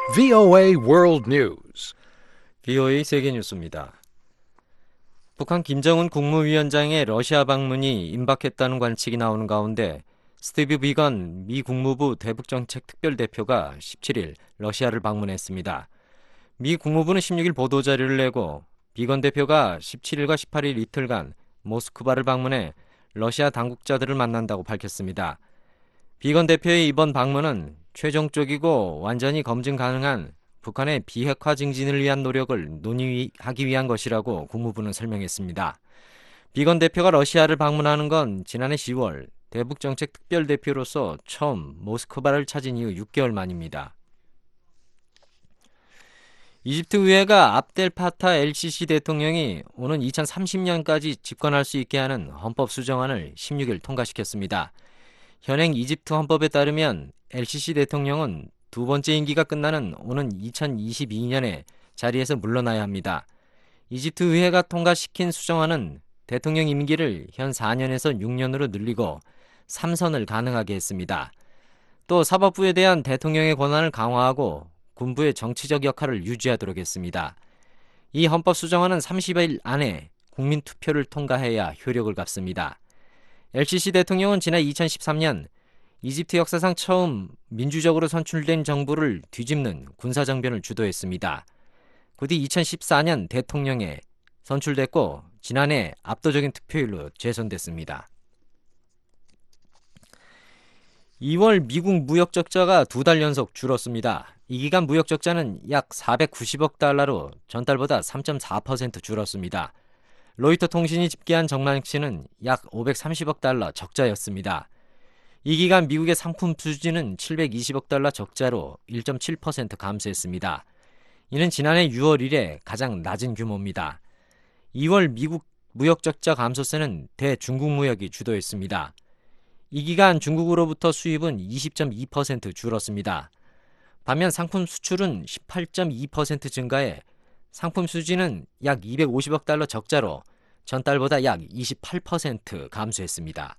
VOA World News. VOA 세계 뉴스입니다. 북한 김정은 국무위원장의 러시아 방문이 임박했다는 관측이 나오는 가운데 스티브 비건 미 국무부 대북정책 특별대표가 17일 러시아를 방문했습니다. 미 국무부는 16일 보도자료를 내고 비건 대표가 17일과 18일 이틀간 모스크바를 방문해 러시아 당국자들을 만난다고 밝혔습니다. 비건 대표의 이번 방문은 최종적이고 완전히 검증 가능한 북한의 비핵화 증진을 위한 노력을 논의하기 위한 것이라고 국무부는 설명했습니다. 비건 대표가 러시아를 방문하는 건 지난해 10월 대북정책 특별대표로서 처음 모스크바를 찾은 이후 6개월 만입니다. 이집트 의회가 압델 파타 LCC 대통령이 오는 2030년까지 집권할 수 있게 하는 헌법 수정안을 16일 통과시켰습니다. 현행 이집트 헌법에 따르면 LCC 대통령은 두 번째 임기가 끝나는 오는 2022년에 자리에서 물러나야 합니다. 이집트 의회가 통과시킨 수정안은 대통령 임기를 현 4년에서 6년으로 늘리고 3선을 가능하게 했습니다. 또 사법부에 대한 대통령의 권한을 강화하고 군부의 정치적 역할을 유지하도록 했습니다. 이 헌법 수정안은 30일 안에 국민 투표를 통과해야 효력을 갖습니다. LCC 대통령은 지난 2013년 이집트 역사상 처음 민주적으로 선출된 정부를 뒤집는 군사정변을 주도했습니다. 그 뒤 2014년 대통령에 선출됐고 지난해 압도적인 투표율로 재선됐습니다. 2월 미국 무역 적자가 2달 연속 줄었습니다. 이 기간 무역 적자는 약 490억 달러로 전달보다 3.4% 줄었습니다. 로이터 통신이 집계한 정망치는 약 530억 달러 적자였습니다. 이 기간 미국의 상품 수지는 720억 달러 적자로 1.7% 감소했습니다. 이는 지난해 6월 이래 가장 낮은 규모입니다. 2월 미국 무역 적자 감소세는 대중국 무역이 주도했습니다. 이 기간 중국으로부터 수입은 20.2% 줄었습니다. 반면 상품 수출은 18.2% 증가해 상품 수지는 약 250억 달러 적자로 전달보다 약 28% 감소했습니다.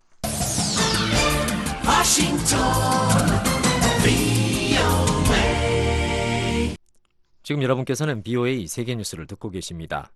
지금 여러분께서는 BOA 세계뉴스를 듣고 계십니다.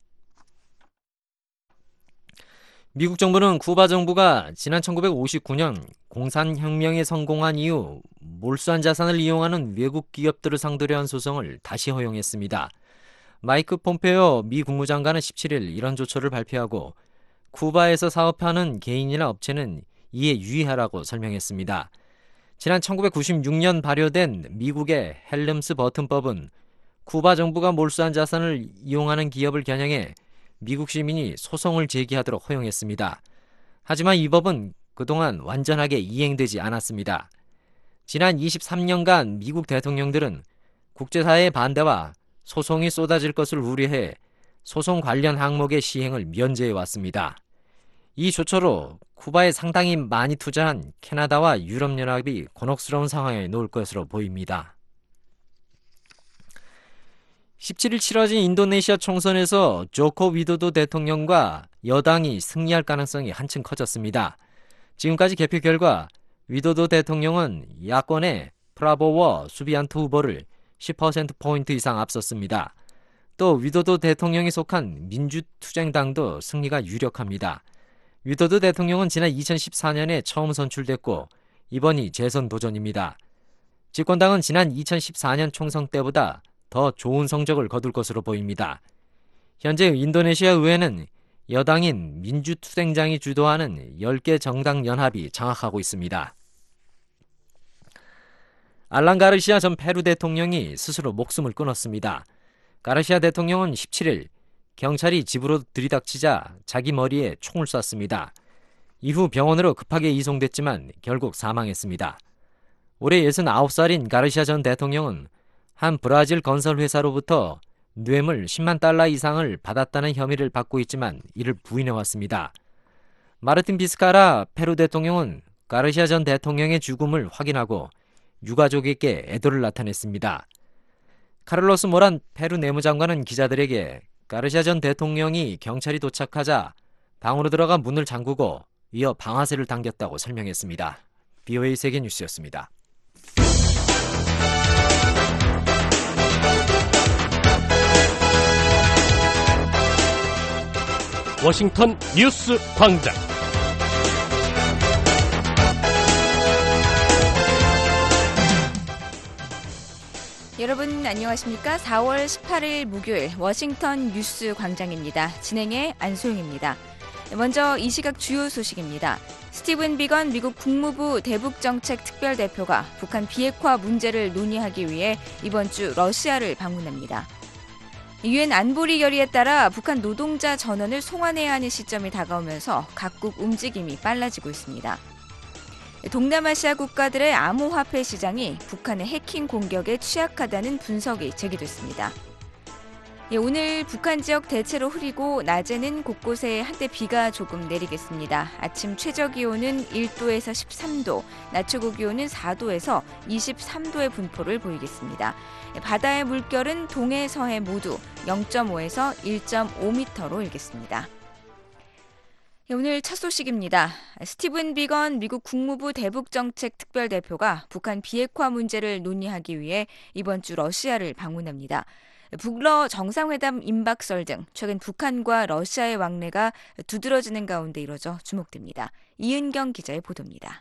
미국 정부는 쿠바 정부가 지난 1959년 공산혁명에 성공한 이후 몰수한 자산을 이용하는 외국 기업들을 상대로 한 소송을 다시 허용했습니다. 마이크 폼페오 미 국무장관은 17일 이런 조처를 발표하고 쿠바에서 사업하는 개인이나 업체는 이에 유의하라고 설명했습니다. 지난 1996년 발효된 미국의 헬름스 버튼법은 쿠바 정부가 몰수한 자산을 이용하는 기업을 겨냥해 미국 시민이 소송을 제기하도록 허용했습니다. 하지만 이 법은 그동안 완전하게 이행되지 않았습니다. 지난 23년간 미국 대통령들은 국제사회의 반대와 소송이 쏟아질 것을 우려해 소송 관련 항목의 시행을 면제해왔습니다. 이 조처로 쿠바에 상당히 많이 투자한 캐나다와 유럽연합이 곤혹스러운 상황에 놓을 것으로 보입니다. 17일 치러진 인도네시아 총선에서 조코 위도도 대통령과 여당이 승리할 가능성이 한층 커졌습니다. 지금까지 개표 결과 위도도 대통령은 야권의 프라보워 수비안토 후보를 10%포인트 이상 앞섰습니다. 또 위도도 대통령이 속한 민주투쟁당도 승리가 유력합니다. 위도도 대통령은 지난 2014년에 처음 선출됐고 이번이 재선 도전입니다. 집권당은 지난 2014년 총선 때보다 더 좋은 성적을 거둘 것으로 보입니다. 현재 인도네시아 의회는 여당인 민주투쟁당이 주도하는 10개 정당 연합이 장악하고 있습니다. 알란 가르시아 전 페루 대통령이 스스로 목숨을 끊었습니다. 가르시아 대통령은 17일 경찰이 집으로 들이닥치자 자기 머리에 총을 쐈습니다. 이후 병원으로 급하게 이송됐지만 결국 사망했습니다. 올해 69살인 가르시아 전 대통령은 한 브라질 건설 회사로부터 뇌물 10만 달러 이상을 받았다는 혐의를 받고 있지만 이를 부인해왔습니다. 마르틴 비스카라 페루 대통령은 가르시아 전 대통령의 죽음을 확인하고 유가족에게 애도를 나타냈습니다. 카를로스 모란 페루 내무장관은 기자들에게 가르시아 전 대통령이 경찰이 도착하자 방으로 들어가 문을 잠그고 이어 방아쇠를 당겼다고 설명했습니다. BOA 세계뉴스였습니다. 워싱턴 뉴스 광장. 여러분 안녕하십니까? 4월 18일 목요일 워싱턴 뉴스 광장입니다. 진행의 안소영입니다. 먼저 이 시각 주요 소식입니다. 스티븐 비건 미국 국무부 대북정책특별대표가 북한 비핵화 문제를 논의하기 위해 이번 주 러시아를 방문합니다. 유엔 안보리 결의에 따라 북한 노동자 전원을 송환해야 하는 시점이 다가오면서 각국 움직임이 빨라지고 있습니다. 동남아시아 국가들의 암호화폐 시장이 북한의 해킹 공격에 취약하다는 분석이 제기됐습니다. 오늘 북한 지역 대체로 흐리고 낮에는 곳곳에 한때 비가 조금 내리겠습니다. 아침 최저기온은 1도에서 13도, 낮 최고기온은 4도에서 23도의 분포를 보이겠습니다. 바다의 물결은 동해, 서해 모두 0.5에서 1.5m로 일겠습니다. 오늘 첫 소식입니다. 스티븐 비건 미국 국무부 대북정책특별대표가 북한 비핵화 문제를 논의하기 위해 이번 주 러시아를 방문합니다. 북러 정상회담 임박설 등 최근 북한과 러시아의 왕래가 두드러지는 가운데 이뤄져 주목됩니다. 이은경 기자의 보도입니다.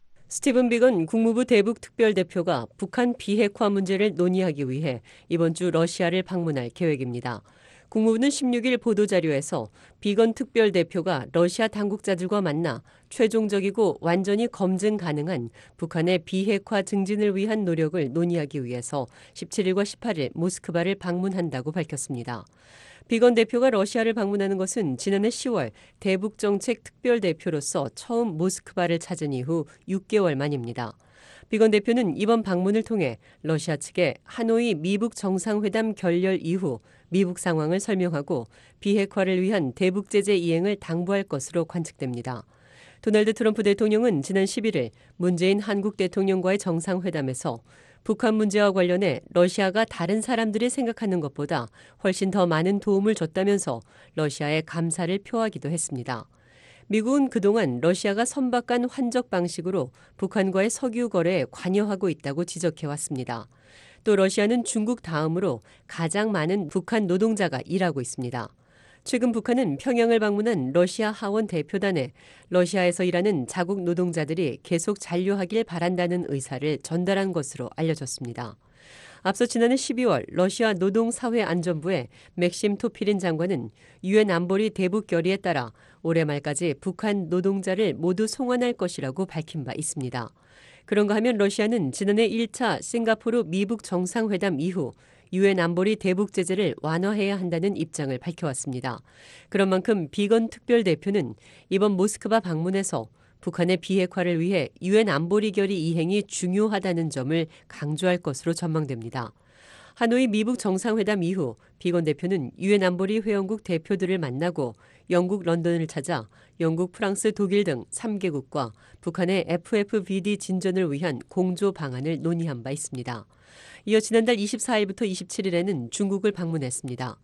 스티븐 비건 국무부 대북특별대표가 북한 비핵화 문제를 논의하기 위해 이번 주 러시아를 방문할 계획입니다. 국무부는 16일 보도자료에서 비건 특별대표가 러시아 당국자들과 만나 최종적이고 완전히 검증 가능한 북한의 비핵화 증진을 위한 노력을 논의하기 위해서 17일과 18일 모스크바를 방문한다고 밝혔습니다. 비건 대표가 러시아를 방문하는 것은 지난해 10월 대북정책 특별대표로서 처음 모스크바를 찾은 이후 6개월 만입니다. 비건 대표는 이번 방문을 통해 러시아 측에 하노이 미북 정상회담 결렬 이후 미북 상황을 설명하고 비핵화를 위한 대북 제재 이행을 당부할 것으로 관측됩니다. 도널드 트럼프 대통령은 지난 11일 문재인 한국 대통령과의 정상회담에서 북한 문제와 관련해 러시아가 다른 사람들이 생각하는 것보다 훨씬 더 많은 도움을 줬다면서 러시아에 감사를 표하기도 했습니다. 미국은 그동안 러시아가 선박간 환적 방식으로 북한과의 석유 거래에 관여하고 있다고 지적해왔습니다. 또 러시아는 중국 다음으로 가장 많은 북한 노동자가 일하고 있습니다. 최근 북한은 평양을 방문한 러시아 하원 대표단에 러시아에서 일하는 자국 노동자들이 계속 잔류하길 바란다는 의사를 전달한 것으로 알려졌습니다. 앞서 지난해 12월 러시아 노동사회안전부의 맥심 토피린 장관은 유엔 안보리 대북 결의에 따라 올해 말까지 북한 노동자를 모두 송환할 것이라고 밝힌 바 있습니다. 그런가 하면 러시아는 지난해 1차 싱가포르 미북 정상회담 이후 유엔 안보리 대북 제재를 완화해야 한다는 입장을 밝혀왔습니다. 그런 만큼 비건 특별대표는 이번 모스크바 방문에서 북한의 비핵화를 위해 유엔 안보리 결의 이행이 중요하다는 점을 강조할 것으로 전망됩니다. 하노이 미북 정상회담 이후 비건 대표는 유엔 안보리 회원국 대표들을 만나고 영국 런던을 찾아 영국, 프랑스, 독일 등 3개국과 북한의 FFVD 진전을 위한 공조 방안을 논의한 바 있습니다. 이어 지난달 24일부터 27일에는 중국을 방문했습니다.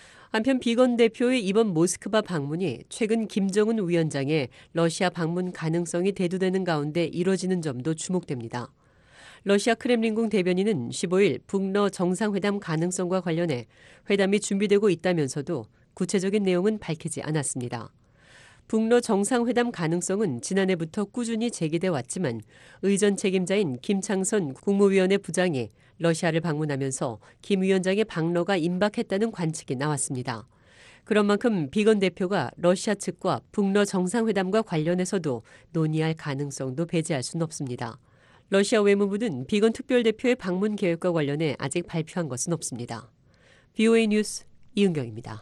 한편 비건 대표의 이번 모스크바 방문이 최근 김정은 위원장의 러시아 방문 가능성이 대두되는 가운데 이뤄지는 점도 주목됩니다. 러시아 크렘린궁 대변인은 15일 북러 정상회담 가능성과 관련해 회담이 준비되고 있다면서도 구체적인 내용은 밝히지 않았습니다. 북러 정상회담 가능성은 지난해부터 꾸준히 제기돼 왔지만 의전 책임자인 김창선 국무위원회 부장이 러시아를 방문하면서 김 위원장의 방러가 임박했다는 관측이 나왔습니다. 그런 만큼 비건 대표가 러시아 측과 북러 정상회담과 관련해서도 논의할 가능성도 배제할 수는 없습니다. 러시아 외무부는 비건 특별대표의 방문 계획과 관련해 아직 발표한 것은 없습니다. VOA 뉴스 이은경입니다.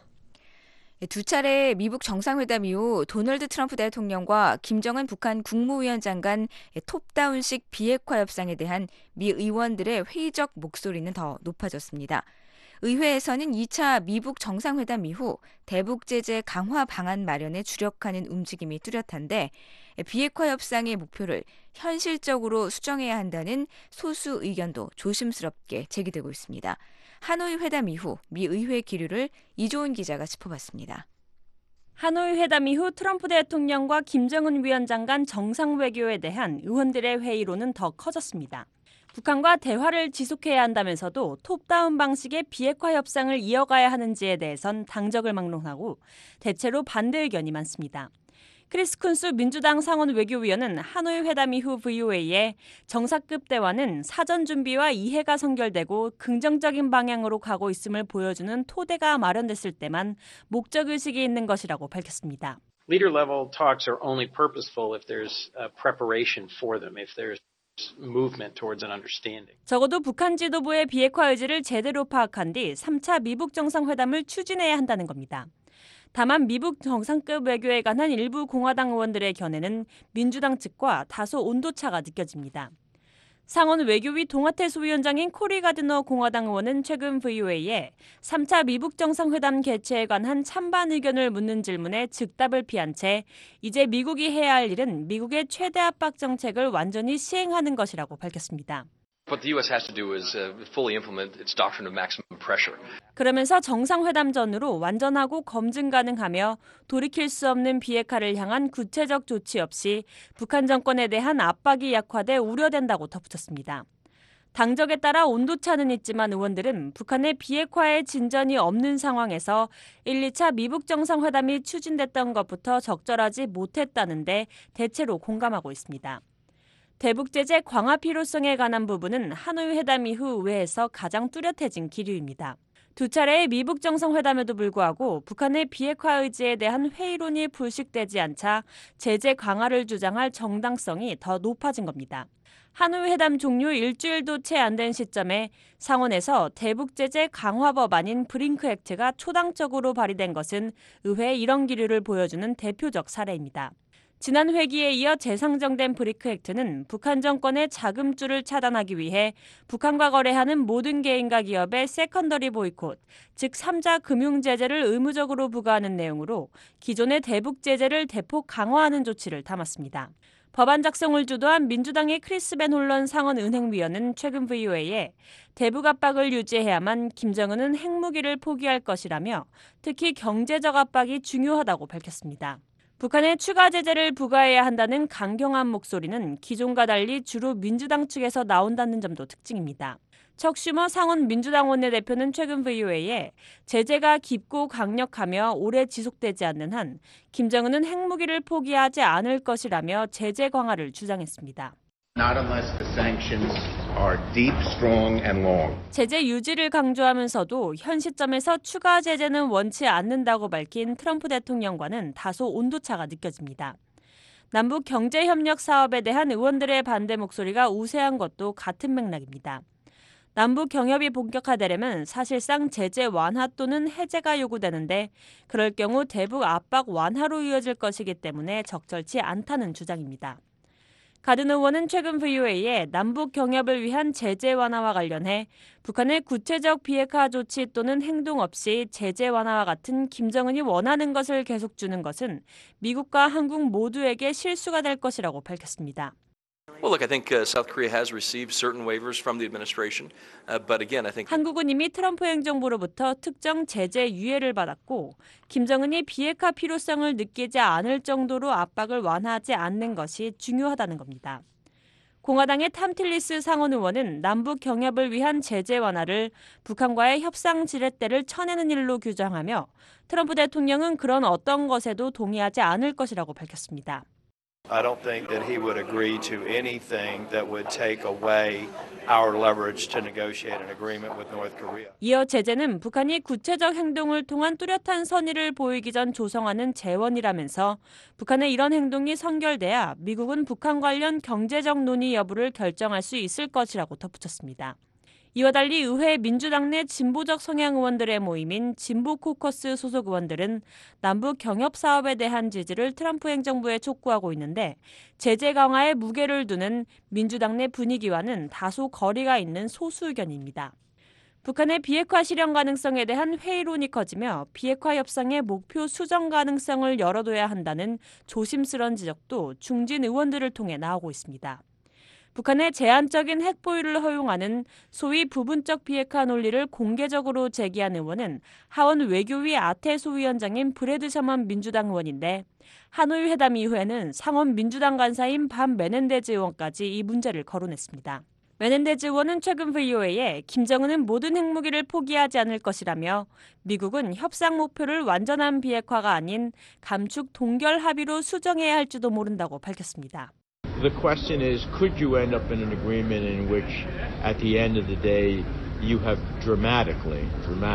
두 차례 미북 정상회담 이후 도널드 트럼프 대통령과 김정은 북한 국무위원장 간 톱다운식 비핵화 협상에 대한 미 의원들의 회의적 목소리는 더 높아졌습니다. 의회에서는 2차 미북 정상회담 이후 대북 제재 강화 방안 마련에 주력하는 움직임이 뚜렷한데 비핵화 협상의 목표를 현실적으로 수정해야 한다는 소수 의견도 조심스럽게 제기되고 있습니다. 하노이 회담 이후 미 의회 기류를 이조은 기자가 짚어봤습니다. 하노이 회담 이후 트럼프 대통령과 김정은 위원장 간 정상외교에 대한 의원들의 회의로는 더 커졌습니다. 북한과 대화를 지속해야 한다면서도 톱다운 방식의 비핵화 협상을 이어가야 하는지에 대해선 당적을 막론하고 대체로 반대 의견이 많습니다. 크리스 쿤스 민주당 상원 외교위원은 하노이 회담 이후 VOA에 정상급 대화는 사전 준비와 이해가 선결되고 긍정적인 방향으로 가고 있음을 보여주는 토대가 마련됐을 때만 목적의식이 있는 것이라고 밝혔습니다. Leader level talks are only purposeful if there's preparation for them, if there's movement towards an understanding. 적어도 북한 지도부의 비핵화 의지를 제대로 파악한 뒤 3차 미북 정상회담을 추진해야 한다는 겁니다. 다만 미북 정상급 외교에 관한 일부 공화당 의원들의 견해는 민주당 측과 다소 온도차가 느껴집니다. 상원 외교위 동아태 소위원장인 코리 가드너 공화당 의원은 최근 VOA에 3차 미북 정상회담 개최에 관한 찬반 의견을 묻는 질문에 즉답을 피한 채 이제 미국이 해야 할 일은 미국의 최대 압박 정책을 완전히 시행하는 것이라고 밝혔습니다. What the U.S. has to do is fully implement its doctrine of maximum pressure. 그러면서 정상회담 전후로 완전하고 검증 가능하며 돌이킬 수 없는 비핵화를 향한 구체적 조치 없이 북한 정권에 대한 압박이 약화돼 우려된다고 덧붙였습니다. 당적에 따라 온도차는 있지만 의원들은 북한의 비핵화에 진전이 없는 상황에서 1, 2차 미북 정상회담이 추진됐던 것부터 적절하지 못했다는데 대체로 공감하고 있습니다. 대북 제재 강화 필요성에 관한 부분은 하노이 회담 이후 의회에서 가장 뚜렷해진 기류입니다. 두 차례의 미북 정상회담에도 불구하고 북한의 비핵화 의지에 대한 회의론이 불식되지 않자 제재 강화를 주장할 정당성이 더 높아진 겁니다. 하노이 회담 종료 일주일도 채 안 된 시점에 상원에서 대북 제재 강화 법안인 브링크 액트가 초당적으로 발의된 것은 의회의 이런 기류를 보여주는 대표적 사례입니다. 지난 회기에 이어 재상정된 브링크 액트는 북한 정권의 자금줄을 차단하기 위해 북한과 거래하는 모든 개인과 기업의 세컨더리 보이콧, 즉 3자 금융 제재를 의무적으로 부과하는 내용으로 기존의 대북 제재를 대폭 강화하는 조치를 담았습니다. 법안 작성을 주도한 민주당의 크리스 벤 홀런 상원 은행위원은 최근 VOA에 대북 압박을 유지해야만 김정은은 핵무기를 포기할 것이라며 특히 경제적 압박이 중요하다고 밝혔습니다. 북한에 추가 제재를 부과해야 한다는 강경한 목소리는 기존과 달리 주로 민주당 측에서 나온다는 점도 특징입니다. 척 슈머 상원 민주당 원내대표는 최근 VOA에 제재가 깊고 강력하며 오래 지속되지 않는 한 김정은은 핵무기를 포기하지 않을 것이라며 제재 강화를 주장했습니다. Not unless the sanctions are deep, strong and long. 제재 유지를 강조하면서도 현 시점에서 추가 제재는 원치 않는다고 밝힌 트럼프 대통령과는 다소 온도차가 느껴집니다. 남북 경제협력 사업에 대한 의원들의 반대 목소리가 우세한 것도 같은 맥락입니다. 남북 경협이 본격화되려면 사실상 제재 완화 또는 해제가 요구되는데 그럴 경우 대북 압박 완화로 이어질 것이기 때문에 적절치 않다는 주장입니다. 가드너 의원은 최근 VOA에 남북 경협을 위한 제재 완화와 관련해 북한의 구체적 비핵화 조치 또는 행동 없이 제재 완화와 같은 김정은이 원하는 것을 계속 주는 것은 미국과 한국 모두에게 실수가 될 것이라고 밝혔습니다. Well, look, I think South Korea has received certain waivers from the administration, but again, I think 한국은 이미 트럼프 행정부로부터 특정 제재 유예를 받았고 김정은이 비핵화 필요성을 느끼지 않을 정도로 압박을 완화하지 않는 것이 중요하다는 겁니다. 공화당의 탐 틸리스 상원 의원은 남북 경협을 위한 제재 완화를 북한과의 협상 지렛대를 쳐내는 일로 규정하며 트럼프 대통령은 그런 어떤 것에도 동의하지 않을 것이라고 밝혔습니다. I don't think that he would agree to anything that would take away our leverage to negotiate an agreement with North Korea. 이어 제재는 북한이 구체적 행동을 통한 뚜렷한 선의를 보이기 전 조성하는 재원이라면서 북한의 이런 행동이 선결돼야 미국은 북한 관련 경제적 논의 여부를 결정할 수 있을 것이라고 덧붙였습니다. 이와 달리 의회 민주당 내 진보적 성향 의원들의 모임인 진보 코커스 소속 의원들은 남북 경협 사업에 대한 지지를 트럼프 행정부에 촉구하고 있는데 제재 강화에 무게를 두는 민주당 내 분위기와는 다소 거리가 있는 소수 의견입니다. 북한의 비핵화 실현 가능성에 대한 회의론이 커지며 비핵화 협상의 목표 수정 가능성을 열어둬야 한다는 조심스러운 지적도 중진 의원들을 통해 나오고 있습니다. 북한의 제한적인 핵 보유를 허용하는 소위 부분적 비핵화 논리를 공개적으로 제기한 의원은 하원 외교위 아태소 위원장인 브래드 셔먼 민주당 의원인데 하노이 회담 이후에는 상원 민주당 간사인 반 메넨데즈 의원까지 이 문제를 거론했습니다. 메넨데즈 의원은 최근 VOA에 김정은은 모든 핵무기를 포기하지 않을 것이라며 미국은 협상 목표를 완전한 비핵화가 아닌 감축 동결 합의로 수정해야 할지도 모른다고 밝혔습니다. The question is, could you end up in an agreement in which, at the end of the day, you have dramatically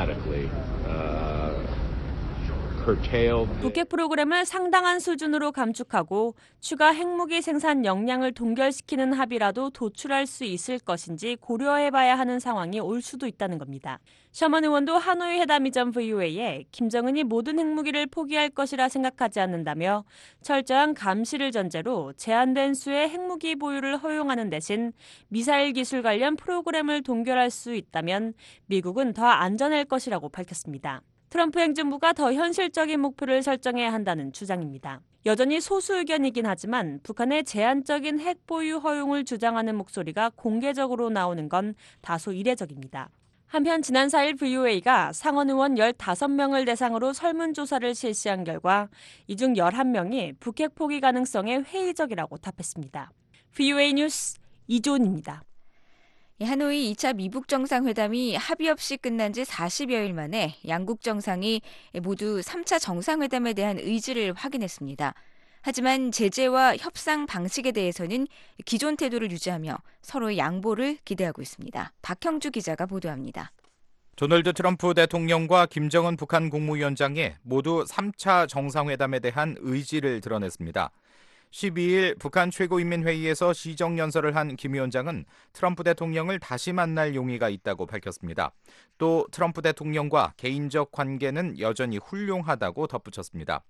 curtailed. 북핵 프로그램을 상당한 수준으로 감축하고 추가 핵무기 생산 역량을 동결시키는 합의라도 도출할 수 있을 것인지 고려해봐야 하는 상황이 올 수도 있다는 겁니다. 셔먼 의원도 하노이 회담 이전 VOA에 김정은이 모든 핵무기를 포기할 것이라 생각하지 않는다며 철저한 감시를 전제로 제한된 수의 핵무기 보유를 허용하는 대신 미사일 기술 관련 프로그램을 동결할 수 있다면 미국은 더 안전할 것이라고 밝혔습니다. 트럼프 행정부가 더 현실적인 목표를 설정해야 한다는 주장입니다. 여전히 소수 의견이긴 하지만 북한의 제한적인 핵 보유 허용을 주장하는 목소리가 공개적으로 나오는 건 다소 이례적입니다. 한편 지난 4일 VOA가 상원 의원 15명을 대상으로 설문조사를 실시한 결과 이 중 11명이 북핵 포기 가능성에 회의적이라고 답했습니다. VOA 뉴스 이조은입니다. 하노이 2차 미북 정상회담이 합의 없이 끝난 지 40여일 만에 양국 정상이 모두 3차 정상회담에 대한 의지를 확인했습니다. 하지만 제재와 협상 방식에 대해서는 기존 태도를 유지하며 서로의 양보를 기대하고 있습니다. 박형주 기자가 보도합니다. 도널드 트럼프 대통령과 김정은 북한 국무위원장이 모두 3차 정상회담에 대한 의지를 드러냈습니다. 12일 북한 최고인민회의에서 시정연설을 한 김 위원장은 트럼프 대통령을 다시 만날 용의가 있다고 밝혔습니다. 또 트럼프 대통령과 개인적 관계는 여전히 훌륭하다고 덧붙였습니다.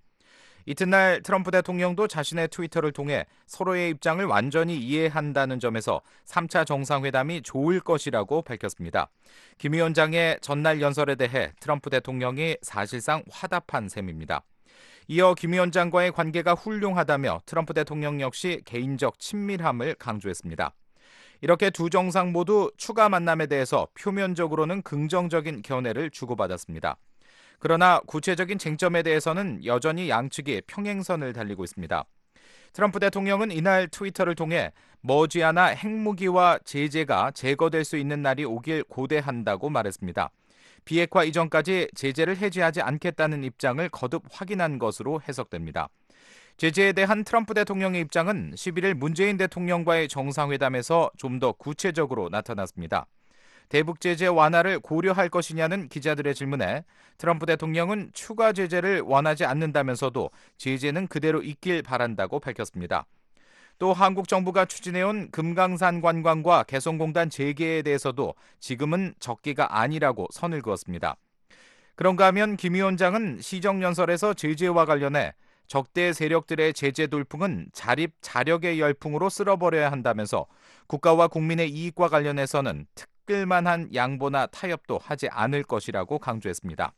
이튿날 트럼프 대통령도 자신의 트위터를 통해 서로의 입장을 완전히 이해한다는 점에서 3차 정상회담이 좋을 것이라고 밝혔습니다. 김 위원장의 전날 연설에 대해 트럼프 대통령이 사실상 화답한 셈입니다. 이어 김 위원장과의 관계가 훌륭하다며 트럼프 대통령 역시 개인적 친밀함을 강조했습니다. 이렇게 두 정상 모두 추가 만남에 대해서 표면적으로는 긍정적인 견해를 주고받았습니다. 그러나 구체적인 쟁점에 대해서는 여전히 양측이 평행선을 달리고 있습니다. 트럼프 대통령은 이날 트위터를 통해 머지않아 핵무기와 제재가 제거될 수 있는 날이 오길 고대한다고 말했습니다. 비핵화 이전까지 제재를 해제하지 않겠다는 입장을 거듭 확인한 것으로 해석됩니다. 제재에 대한 트럼프 대통령의 입장은 11일 문재인 대통령과의 정상회담에서 좀 더 구체적으로 나타났습니다. 대북 제재 완화를 고려할 것이냐는 기자들의 질문에 트럼프 대통령은 추가 제재를 원하지 않는다면서도 제재는 그대로 있길 바란다고 밝혔습니다. 또 한국 정부가 추진해온 금강산 관광과 개성공단 재개에 대해서도 지금은 적기가 아니라고 선을 그었습니다. 그런가 하면 김 위원장은 시정연설에서 제재와 관련해 적대 세력들의 제재 돌풍은 자립 자력의 열풍으로 쓸어버려야 한다면서 국가와 국민의 이익과 관련해서는 특별만한 양보나 타협도 하지 않을 것이라고 강조했습니다.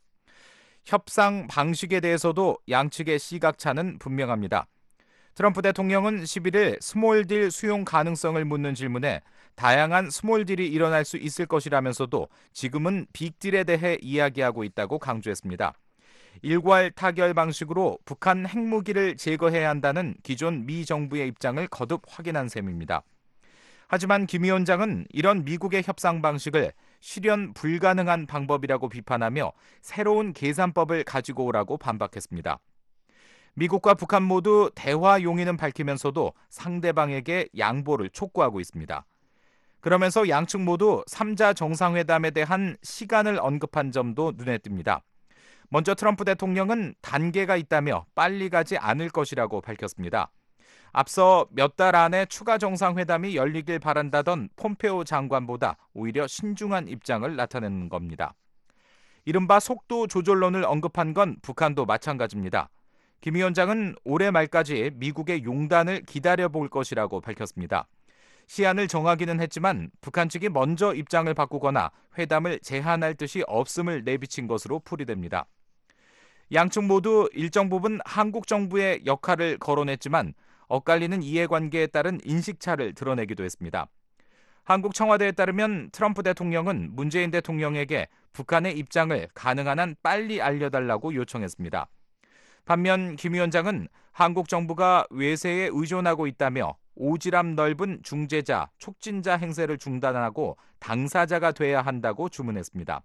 협상 방식에 대해서도 양측의 시각차는 분명합니다. 트럼프 대통령은 11일 스몰딜 수용 가능성을 묻는 질문에 다양한 스몰딜이 일어날 수 있을 것이라면서도 지금은 빅딜에 대해 이야기하고 있다고 강조했습니다. 일괄 타결 방식으로 북한 핵무기를 제거해야 한다는 기존 미 정부의 입장을 거듭 확인한 셈입니다. 하지만 김 위원장은 이런 미국의 협상 방식을 실현 불가능한 방법이라고 비판하며 새로운 계산법을 가지고 오라고 반박했습니다. 미국과 북한 모두 대화 용의는 밝히면서도 상대방에게 양보를 촉구하고 있습니다. 그러면서 양측 모두 3자 정상회담에 대한 시간을 언급한 점도 눈에 띕니다. 먼저 트럼프 대통령은 단계가 있다며 빨리 가지 않을 것이라고 밝혔습니다. 앞서 몇 달 안에 추가 정상회담이 열리길 바란다던 폼페오 장관보다 오히려 신중한 입장을 나타내는 겁니다. 이른바 속도 조절론을 언급한 건 북한도 마찬가지입니다. 김 위원장은 올해 말까지 미국의 용단을 기다려볼 것이라고 밝혔습니다. 시한을 정하기는 했지만 북한 측이 먼저 입장을 바꾸거나 회담을 제한할 뜻이 없음을 내비친 것으로 풀이됩니다. 양측 모두 일정 부분 한국 정부의 역할을 거론했지만 엇갈리는 이해관계에 따른 인식차를 드러내기도 했습니다. 한국 청와대에 따르면 트럼프 대통령은 문재인 대통령에게 북한의 입장을 가능한 한 빨리 알려달라고 요청했습니다. 반면 김 위원장은 한국 정부가 외세에 의존하고 있다며 오지랖 넓은 중재자, 촉진자 행세를 중단하고 당사자가 돼야 한다고 주문했습니다.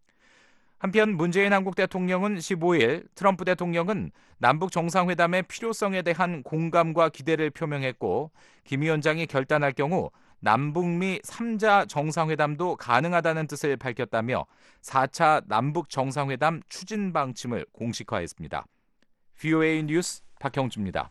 한편 문재인 한국 대통령은 15일 트럼프 대통령은 남북 정상회담의 필요성에 대한 공감과 기대를 표명했고 김 위원장이 결단할 경우 남북미 3자 정상회담도 가능하다는 뜻을 밝혔다며 4차 남북 정상회담 추진 방침을 공식화했습니다. VOA 뉴스 박형주입니다.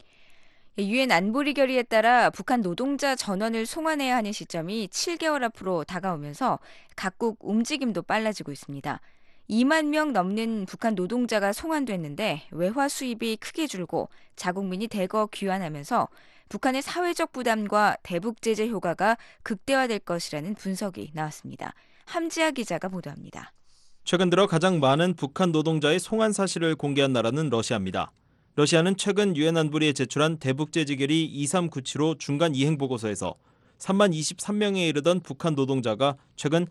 유엔 안보리 결의에 따라 북한 노동자 전원을 송환해야 하는 시점이 7개월 앞으로 다가오면서 각국 움직임도 빨라지고 있습니다. 2만 명 넘는 북한 노동자가 송환됐는데 외화 수입이 크게 줄고 자국민이 대거 귀환하면서 북한의 사회적 부담과 대북 제재 효과가 극대화될 것이라는 분석이 나왔습니다. 함지아 기자가 보도합니다. 최근 들어 가장 많은 북한 노동자의 송환 사실을 공개한 나라는 러시아입니다. 러시아는 최근 유엔 안보리에 제출한 대북 제재 결의 2397호 중간 이행 보고서에서 3만 23명에 이르던 북한 노동자가 최근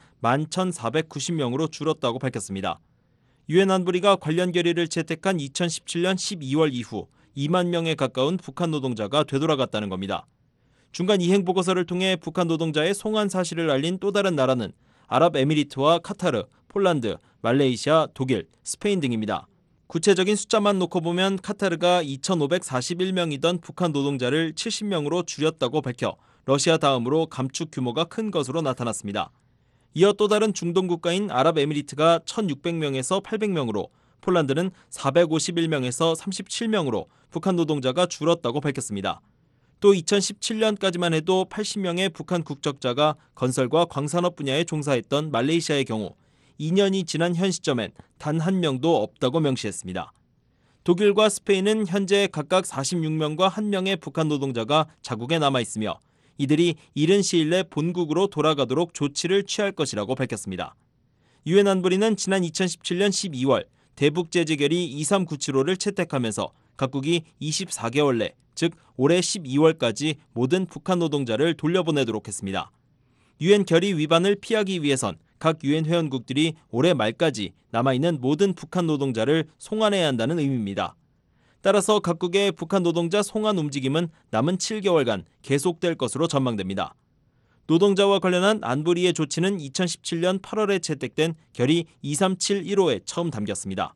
11,490명으로 줄었다고 밝혔습니다. 유엔 안보리가 관련 결의를 채택한 2017년 12월 이후 2만 명에 가까운 북한 노동자가 되돌아갔다는 겁니다. 중간 이행 보고서를 통해 북한 노동자의 송환 사실을 알린 또 다른 나라는 아랍에미리트와 카타르, 폴란드, 말레이시아, 독일, 스페인 등입니다. 구체적인 숫자만 놓고 보면 카타르가 2,541명이던 북한 노동자를 70명으로 줄였다고 밝혀 러시아 다음으로 감축 규모가 큰 것으로 나타났습니다. 이어 또 다른 중동 국가인 아랍에미리트가 1,600명에서 800명으로, 폴란드는 451명에서 37명으로 북한 노동자가 줄었다고 밝혔습니다. 또 2017년까지만 해도 80명의 북한 국적자가 건설과 광산업 분야에 종사했던 말레이시아의 경우 2년이 지난 현 시점엔 단 한 명도 없다고 명시했습니다. 독일과 스페인은 현재 각각 46명과 1명의 북한 노동자가 자국에 남아있으며 이들이 이른 시일 내 본국으로 돌아가도록 조치를 취할 것이라고 밝혔습니다. 유엔 안보리는 지난 2017년 12월 대북 제재 결의 2397호를 채택하면서 각국이 24개월 내, 즉 올해 12월까지 모든 북한 노동자를 돌려보내도록 했습니다. 유엔 결의 위반을 피하기 위해선 각 유엔 회원국들이 올해 말까지 남아있는 모든 북한 노동자를 송환해야 한다는 의미입니다. 따라서 각국의 북한 노동자 송환 움직임은 남은 7개월간 계속될 것으로 전망됩니다. 노동자와 관련한 안보리의 조치는 2017년 8월에 채택된 결의 2371호에 처음 담겼습니다.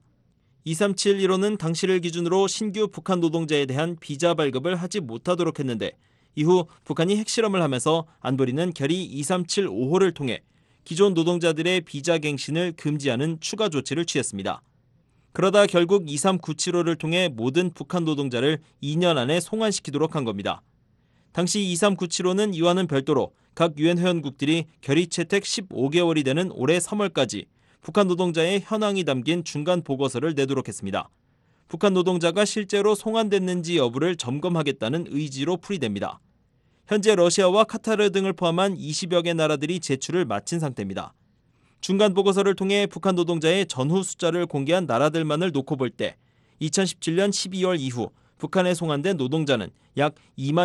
2371호는 당시를 기준으로 신규 북한 노동자에 대한 비자 발급을 하지 못하도록 했는데 이후 북한이 핵실험을 하면서 안보리는 결의 2375호를 통해 기존 노동자들의 비자 갱신을 금지하는 추가 조치를 취했습니다. 그러다 결국 2397호를 통해 모든 북한 노동자를 2년 안에 송환시키도록 한 겁니다. 당시 2397호는 이와는 별도로 각 유엔 회원국들이 결의 채택 15개월이 되는 올해 3월까지 북한 노동자의 현황이 담긴 중간 보고서를 내도록 했습니다. 북한 노동자가 실제로 송환됐는지 여부를 점검하겠다는 의지로 풀이됩니다. 현재 러시아와 카타르 등을 포함한 20여 개 나라들이 제출을 마친 상태입니다. 중간 보고서를 통해 북한 노동자의 전후 숫자를 공개한 나라들만을 놓고 볼 때 2017년 12월 이후 북한에 송환된 노동자는 약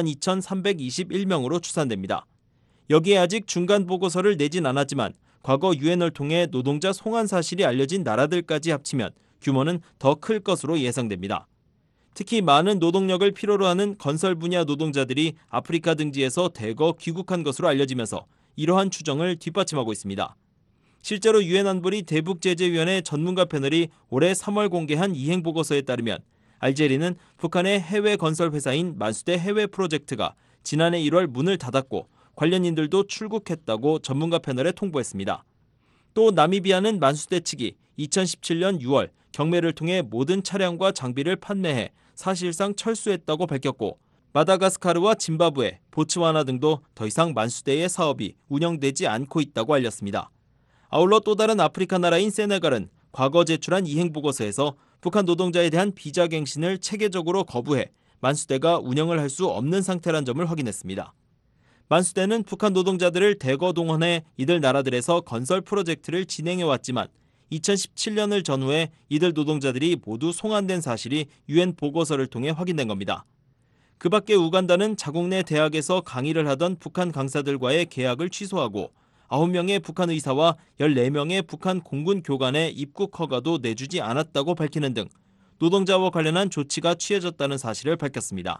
22,321명으로 추산됩니다. 여기에 아직 중간 보고서를 내진 않았지만 과거 유엔을 통해 노동자 송환 사실이 알려진 나라들까지 합치면 규모는 더 클 것으로 예상됩니다. 특히 많은 노동력을 필요로 하는 건설 분야 노동자들이 아프리카 등지에서 대거 귀국한 것으로 알려지면서 이러한 추정을 뒷받침하고 있습니다. 실제로 유엔 안보리 대북제재위원회 전문가 패널이 올해 3월 공개한 이행 보고서에 따르면 알제리는 북한의 해외 건설 회사인 만수대 해외 프로젝트가 지난해 1월 문을 닫았고 관련인들도 출국했다고 전문가 패널에 통보했습니다. 또 나미비아는 만수대 측이 2017년 6월 경매를 통해 모든 차량과 장비를 판매해 사실상 철수했다고 밝혔고 마다가스카르와 짐바브웨, 보츠와나 등도 더 이상 만수대의 사업이 운영되지 않고 있다고 알렸습니다. 아울러 또 다른 아프리카 나라인 세네갈은 과거 제출한 이행보고서에서 북한 노동자에 대한 비자 갱신을 체계적으로 거부해 만수대가 운영을 할 수 없는 상태란 점을 확인했습니다. 만수대는 북한 노동자들을 대거 동원해 이들 나라들에서 건설 프로젝트를 진행해왔지만 2017년을 전후해 이들 노동자들이 모두 송환된 사실이 유엔 보고서를 통해 확인된 겁니다. 그 밖에 우간다는 자국 내 대학에서 강의를 하던 북한 강사들과의 계약을 취소하고 9명의 북한 의사와 14명의 북한 공군 교관의 입국 허가도 내주지 않았다고 밝히는 등 노동자와 관련한 조치가 취해졌다는 사실을 밝혔습니다.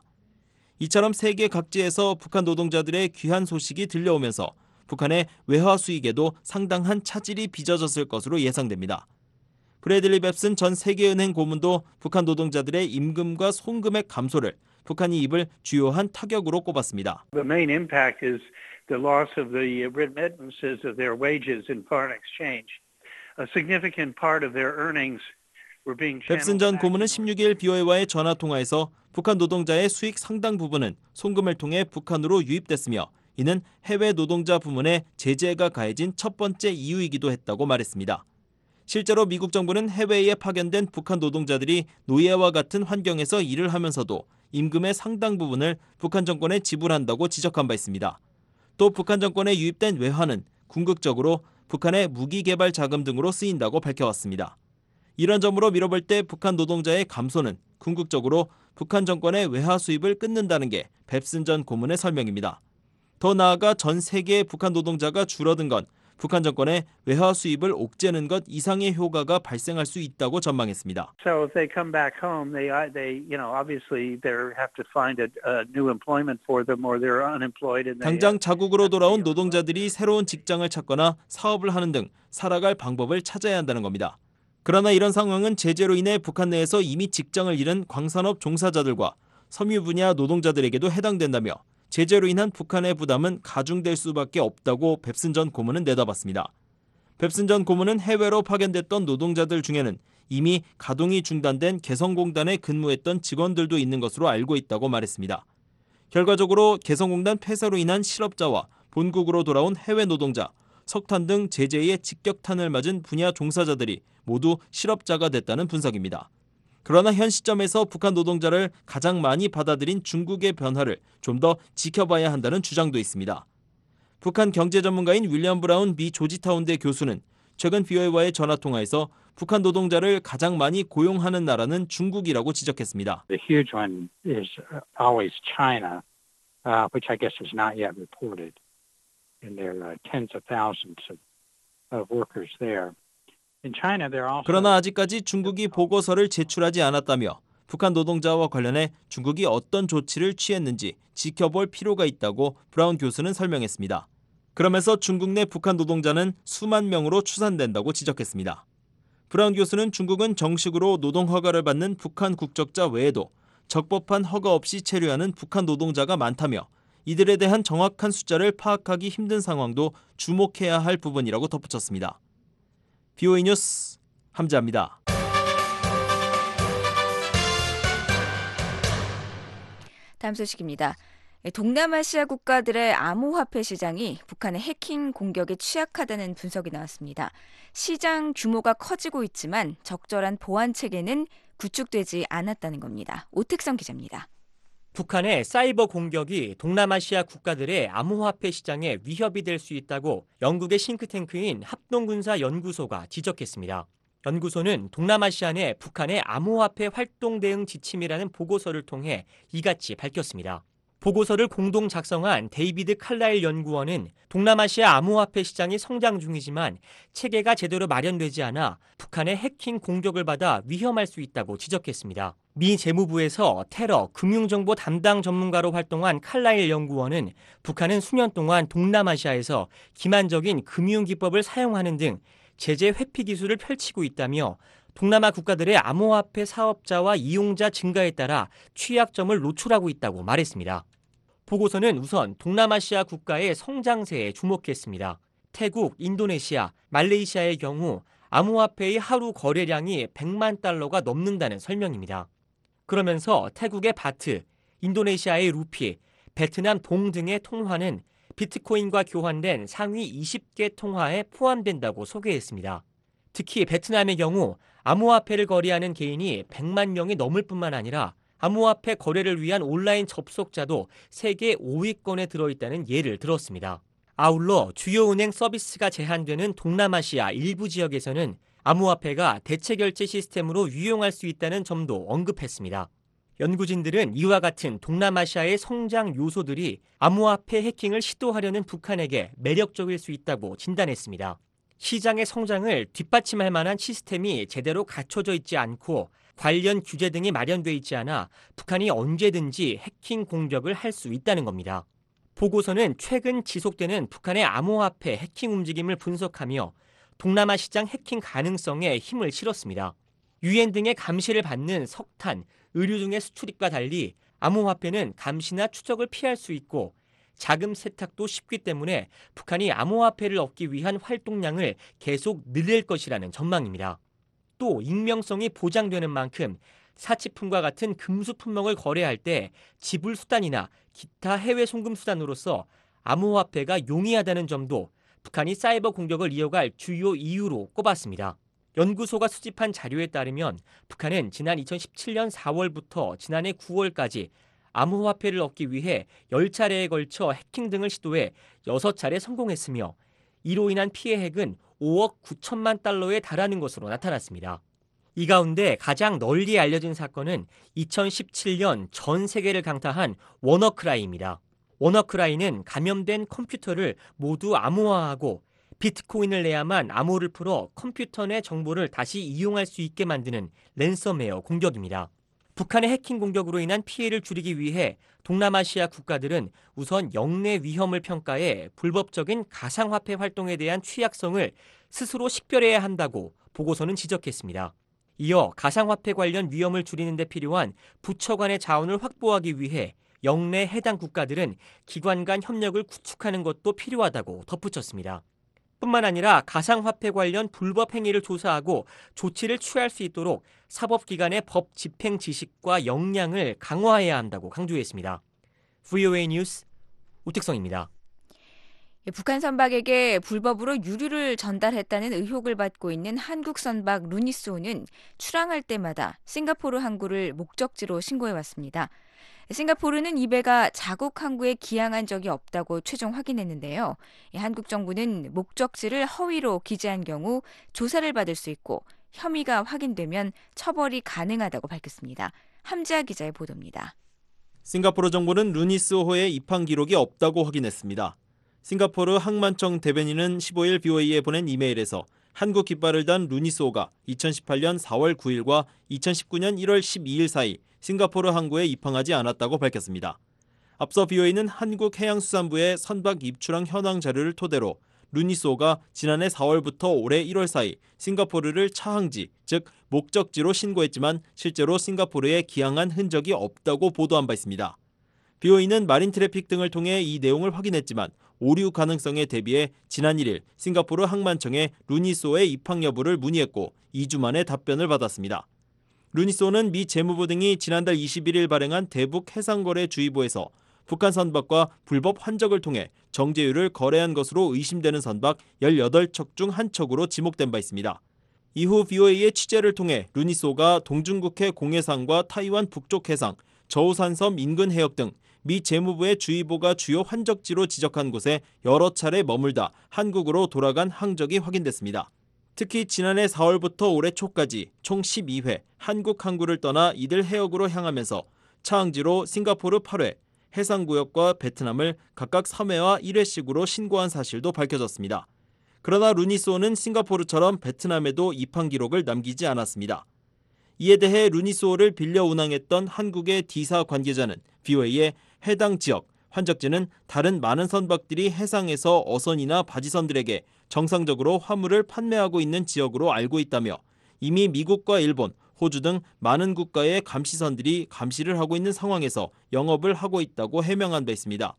이처럼 세계 각지에서 북한 노동자들의 귀한 소식이 들려오면서 북한의 외화 수익에도 상당한 차질이 빚어졌을 것으로 예상됩니다. 브래들리 뱁슨 전 세계은행 고문도 북한 노동자들의 임금과 손금액 감소를 북한이 입을 주요한 타격으로 꼽았습니다. The main impact is the loss of the remittances of their wages in foreign exchange. A significant part of their earnings were being channeled. 뱁슨 전 고문은 16일 BOA와의 전화 통화에서 북한 노동자의 수익 상당 부분은 송금을 통해 북한으로 유입됐으며 이는 해외 노동자 부문에 제재가 가해진 첫 번째 이유이기도 했다고 말했습니다. 실제로 미국 정부는 해외에 파견된 북한 노동자들이 노예와 같은 환경에서 일을 하면서도 임금의 상당 부분을 북한 정권에 지불한다고 지적한 바 있습니다. 또 북한 정권에 유입된 외화는 궁극적으로 북한의 무기 개발 자금 등으로 쓰인다고 밝혀왔습니다. 이런 점으로 미뤄볼 때 북한 노동자의 감소는 궁극적으로 북한 정권의 외화 수입을 끊는다는 게 뱁슨 전 고문의 설명입니다. 더 나아가 전 세계의 북한 노동자가 줄어든 건 북한 정권의 외화 수입을 옥죄는 것 이상의 효과가 발생할 수 있다고 전망했습니다. So if they come back home, they obviously they have to find a new employment for them, or they're unemployed. 당장 자국으로 돌아온 노동자들이 새로운 직장을 찾거나 사업을 하는 등 살아갈 방법을 찾아야 한다는 겁니다. 그러나 이런 상황은 제재로 인해 북한 내에서 이미 직장을 잃은 광산업 종사자들과 섬유 분야 노동자들에게도 해당된다며 제재로 인한 북한의 부담은 가중될 수밖에 없다고 뱁슨 전 고문은 내다봤습니다. 뱁슨 전 고문은 해외로 파견됐던 노동자들 중에는 이미 가동이 중단된 개성공단에 근무했던 직원들도 있는 것으로 알고 있다고 말했습니다. 결과적으로 개성공단 폐쇄로 인한 실업자와 본국으로 돌아온 해외 노동자, 석탄 등 제재의 직격탄을 맞은 분야 종사자들이 모두 실업자가 됐다는 분석입니다. 그러나 현 시점에서 북한 노동자를 가장 많이 받아들인 중국의 변화를 좀 더 지켜봐야 한다는 주장도 있습니다. 북한 경제 전문가인 윌리엄 브라운 미 조지타운대 교수는 최근 BOA와의 전화통화에서 북한 노동자를 가장 많이 고용하는 나라는 중국이라고 지적했습니다. The huge one is always China, which I guess is not yet reported. And there are tens of thousands of workers there. 그러나 아직까지 중국이 보고서를 제출하지 않았다며 북한 노동자와 관련해 중국이 어떤 조치를 취했는지 지켜볼 필요가 있다고 브라운 교수는 설명했습니다. 그러면서 중국 내 북한 노동자는 수만 명으로 추산된다고 지적했습니다. 브라운 교수는 중국은 정식으로 노동 허가를 받는 북한 국적자 외에도 적법한 허가 없이 체류하는 북한 노동자가 많다며 이들에 대한 정확한 숫자를 파악하기 힘든 상황도 주목해야 할 부분이라고 덧붙였습니다. BOA 뉴스 함지아입니다. 다음 소식입니다. 동남아시아 국가들의 암호화폐 시장이 북한의 해킹 공격에 취약하다는 분석이 나왔습니다. 시장 규모가 커지고 있지만 적절한 보안 체계는 구축되지 않았다는 겁니다. 오택성 기자입니다. 북한의 사이버 공격이 동남아시아 국가들의 암호화폐 시장에 위협이 될 수 있다고 영국의 싱크탱크인 합동군사연구소가 지적했습니다. 연구소는 동남아시아 내 북한의 암호화폐 활동 대응 지침이라는 보고서를 통해 이같이 밝혔습니다. 보고서를 공동 작성한 데이비드 칼라일 연구원은 동남아시아 암호화폐 시장이 성장 중이지만 체계가 제대로 마련되지 않아 북한의 해킹 공격을 받아 위험할 수 있다고 지적했습니다. 미 재무부에서 테러, 금융정보 담당 전문가로 활동한 칼라일 연구원은 북한은 수년 동안 동남아시아에서 기만적인 금융기법을 사용하는 등 제재 회피 기술을 펼치고 있다며 동남아 국가들의 암호화폐 사업자와 이용자 증가에 따라 취약점을 노출하고 있다고 말했습니다. 보고서는 우선 동남아시아 국가의 성장세에 주목했습니다. 태국, 인도네시아, 말레이시아의 경우 암호화폐의 하루 거래량이 100만 달러가 넘는다는 설명입니다. 그러면서 태국의 바트, 인도네시아의 루피, 베트남 동 등의 통화는 비트코인과 교환된 상위 20개 통화에 포함된다고 소개했습니다. 특히 베트남의 경우 암호화폐를 거래하는 개인이 100만 명이 넘을 뿐만 아니라 암호화폐 거래를 위한 온라인 접속자도 세계 5위권에 들어있다는 예를 들었습니다. 아울러 주요 은행 서비스가 제한되는 동남아시아 일부 지역에서는 암호화폐가 대체 결제 시스템으로 유용할 수 있다는 점도 언급했습니다. 연구진들은 이와 같은 동남아시아의 성장 요소들이 암호화폐 해킹을 시도하려는 북한에게 매력적일 수 있다고 진단했습니다. 시장의 성장을 뒷받침할 만한 시스템이 제대로 갖춰져 있지 않고 관련 규제 등이 마련돼 있지 않아 북한이 언제든지 해킹 공격을 할 수 있다는 겁니다. 보고서는 최근 지속되는 북한의 암호화폐 해킹 움직임을 분석하며 동남아 시장 해킹 가능성에 힘을 실었습니다. 유엔 등의 감시를 받는 석탄, 의류 등의 수출입과 달리 암호화폐는 감시나 추적을 피할 수 있고 자금 세탁도 쉽기 때문에 북한이 암호화폐를 얻기 위한 활동량을 계속 늘릴 것이라는 전망입니다. 또 익명성이 보장되는 만큼 사치품과 같은 금수 품목을 거래할 때 지불 수단이나 기타 해외 송금 수단으로서 암호화폐가 용이하다는 점도 북한이 사이버 공격을 이어갈 주요 이유로 꼽았습니다. 연구소가 수집한 자료에 따르면 북한은 지난 2017년 4월부터 지난해 9월까지 암호화폐를 얻기 위해 10차례에 걸쳐 해킹 등을 시도해 6차례 성공했으며 이로 인한 피해액은 5억 9천만 달러에 달하는 것으로 나타났습니다. 이 가운데 가장 널리 알려진 사건은 2017년 전 세계를 강타한 워너크라이입니다. 워너크라이는 감염된 컴퓨터를 모두 암호화하고 비트코인을 내야만 암호를 풀어 컴퓨터 내 정보를 다시 이용할 수 있게 만드는 랜섬웨어 공격입니다. 북한의 해킹 공격으로 인한 피해를 줄이기 위해 동남아시아 국가들은 우선 영내 위험을 평가해 불법적인 가상화폐 활동에 대한 취약성을 스스로 식별해야 한다고 보고서는 지적했습니다. 이어 가상화폐 관련 위험을 줄이는 데 필요한 부처 간의 자원을 확보하기 위해 영내 해당 국가들은 기관 간 협력을 구축하는 것도 필요하다고 덧붙였습니다. 뿐만 아니라 가상화폐 관련 불법 행위를 조사하고 조치를 취할 수 있도록 사법기관의 법 집행 지식과 역량을 강화해야 한다고 강조했습니다. VOA 뉴스 우택성입니다. 북한 선박에게 불법으로 유류를 전달했다는 의혹을 받고 있는 한국 선박 루니소는 출항할 때마다 싱가포르 항구를 목적지로 신고해왔습니다. 싱가포르는 이 배가 자국 항구에 기항한 적이 없다고 최종 확인했는데요. 한국 정부는 목적지를 허위로 기재한 경우 조사를 받을 수 있고 혐의가 확인되면 처벌이 가능하다고 밝혔습니다. 함지아 기자의 보도입니다. 싱가포르 정부는 루니스호의 입항 기록이 없다고 확인했습니다. 싱가포르 항만청 대변인은 15일 BOA에 보낸 이메일에서 한국 깃발을 단 루니스호가 2018년 4월 9일과 2019년 1월 12일 사이 싱가포르 항구에 입항하지 않았다고 밝혔습니다. 앞서 BOA는 한국해양수산부의 선박 입출항 현황 자료를 토대로 루니스호가 지난해 4월부터 올해 1월 사이 싱가포르를 차항지, 즉 목적지로 신고했지만 실제로 싱가포르에 기항한 흔적이 없다고 보도한 바 있습니다. BOA는 마린 트래픽 등을 통해 이 내용을 확인했지만 오류 가능성에 대비해 지난 1일 싱가포르 항만청에 루니소의 입항 여부를 문의했고 2주 만에 답변을 받았습니다. 루니소는 미 재무부 등이 지난달 21일 발행한 대북 해상거래주의보에서 북한 선박과 불법 환적을 통해 정제유를 거래한 것으로 의심되는 선박 18척 중 한 척으로 지목된 바 있습니다. 이후 BOA의 취재를 통해 루니소가 동중국해 공해상과 타이완 북쪽 해상, 저우산섬 인근 해역 등 미 재무부의 주의보가 주요 환적지로 지적한 곳에 여러 차례 머물다 한국으로 돌아간 항적이 확인됐습니다. 특히 지난해 4월부터 올해 초까지 총 12회 한국 항구를 떠나 이들 해역으로 향하면서 차항지로 싱가포르 8회, 해상구역과 베트남을 각각 3회와 1회씩으로 신고한 사실도 밝혀졌습니다. 그러나 루니소는 싱가포르처럼 베트남에도 입항 기록을 남기지 않았습니다. 이에 대해 루니소를 빌려 운항했던 한국의 D사 관계자는 BOA에 해당 지역, 환적지는 다른 많은 선박들이 해상에서 어선이나 바지선들에게 정상적으로 화물을 판매하고 있는 지역으로 알고 있다며 이미 미국과 일본, 호주 등 많은 국가의 감시선들이 감시를 하고 있는 상황에서 영업을 하고 있다고 해명한 바 있습니다.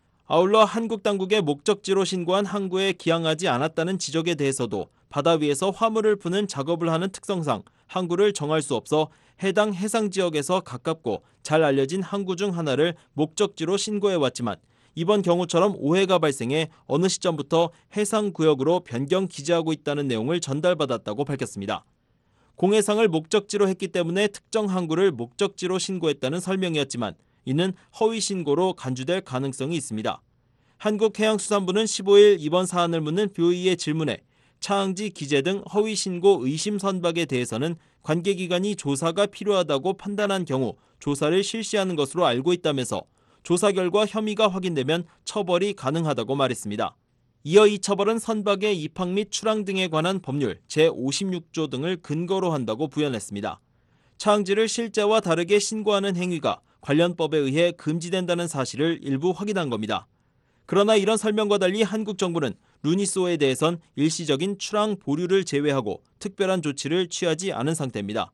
아울러 한국 당국의 목적지로 신고한 항구에 기항하지 않았다는 지적에 대해서도 바다 위에서 화물을 푸는 작업을 하는 특성상 항구를 정할 수 없어 해당 해상지역에서 가깝고 잘 알려진 항구 중 하나를 목적지로 신고해왔지만 이번 경우처럼 오해가 발생해 어느 시점부터 해상구역으로 변경 기재하고 있다는 내용을 전달받았다고 밝혔습니다. 공해상을 목적지로 했기 때문에 특정 항구를 목적지로 신고했다는 설명이었지만 이는 허위 신고로 간주될 가능성이 있습니다. 한국해양수산부는 15일 이번 사안을 묻는 BOA의 질문에 차항지 기재 등 허위 신고 의심 선박에 대해서는 관계기관이 조사가 필요하다고 판단한 경우 조사를 실시하는 것으로 알고 있다면서 조사 결과 혐의가 확인되면 처벌이 가능하다고 말했습니다. 이어 이 처벌은 선박의 입항 및 출항 등에 관한 법률 제56조 등을 근거로 한다고 부연했습니다. 차항지를 실제와 다르게 신고하는 행위가 관련 법에 의해 금지된다는 사실을 일부 확인한 겁니다. 그러나 이런 설명과 달리 한국 정부는 루니소에 대해선 일시적인 출항 보류를 제외하고 특별한 조치를 취하지 않은 상태입니다.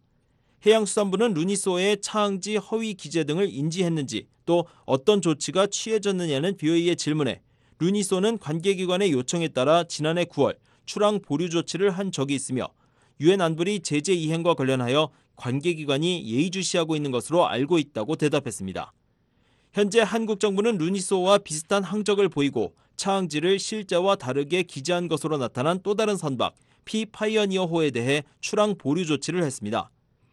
해양수산부는 루니소의 차항지 허위 기재 등을 인지했는지 또 어떤 조치가 취해졌느냐는 BOA의 질문에 루니소는 관계기관의 요청에 따라 지난해 9월 출항 보류 조치를 한 적이 있으며 유엔 안보리 제재 이행과 관련하여 관계기관이 예의주시하고 있는 것으로 알고 있다고 대답했습니다. 현재 한국 정부는 루니소와 비슷한 항적을 보이고 차항지를 실제와 다르게 기재한 것으로 나타난 또 다른 선박 피파이어니어호에 대해 출항 보류 조치를 했습니다.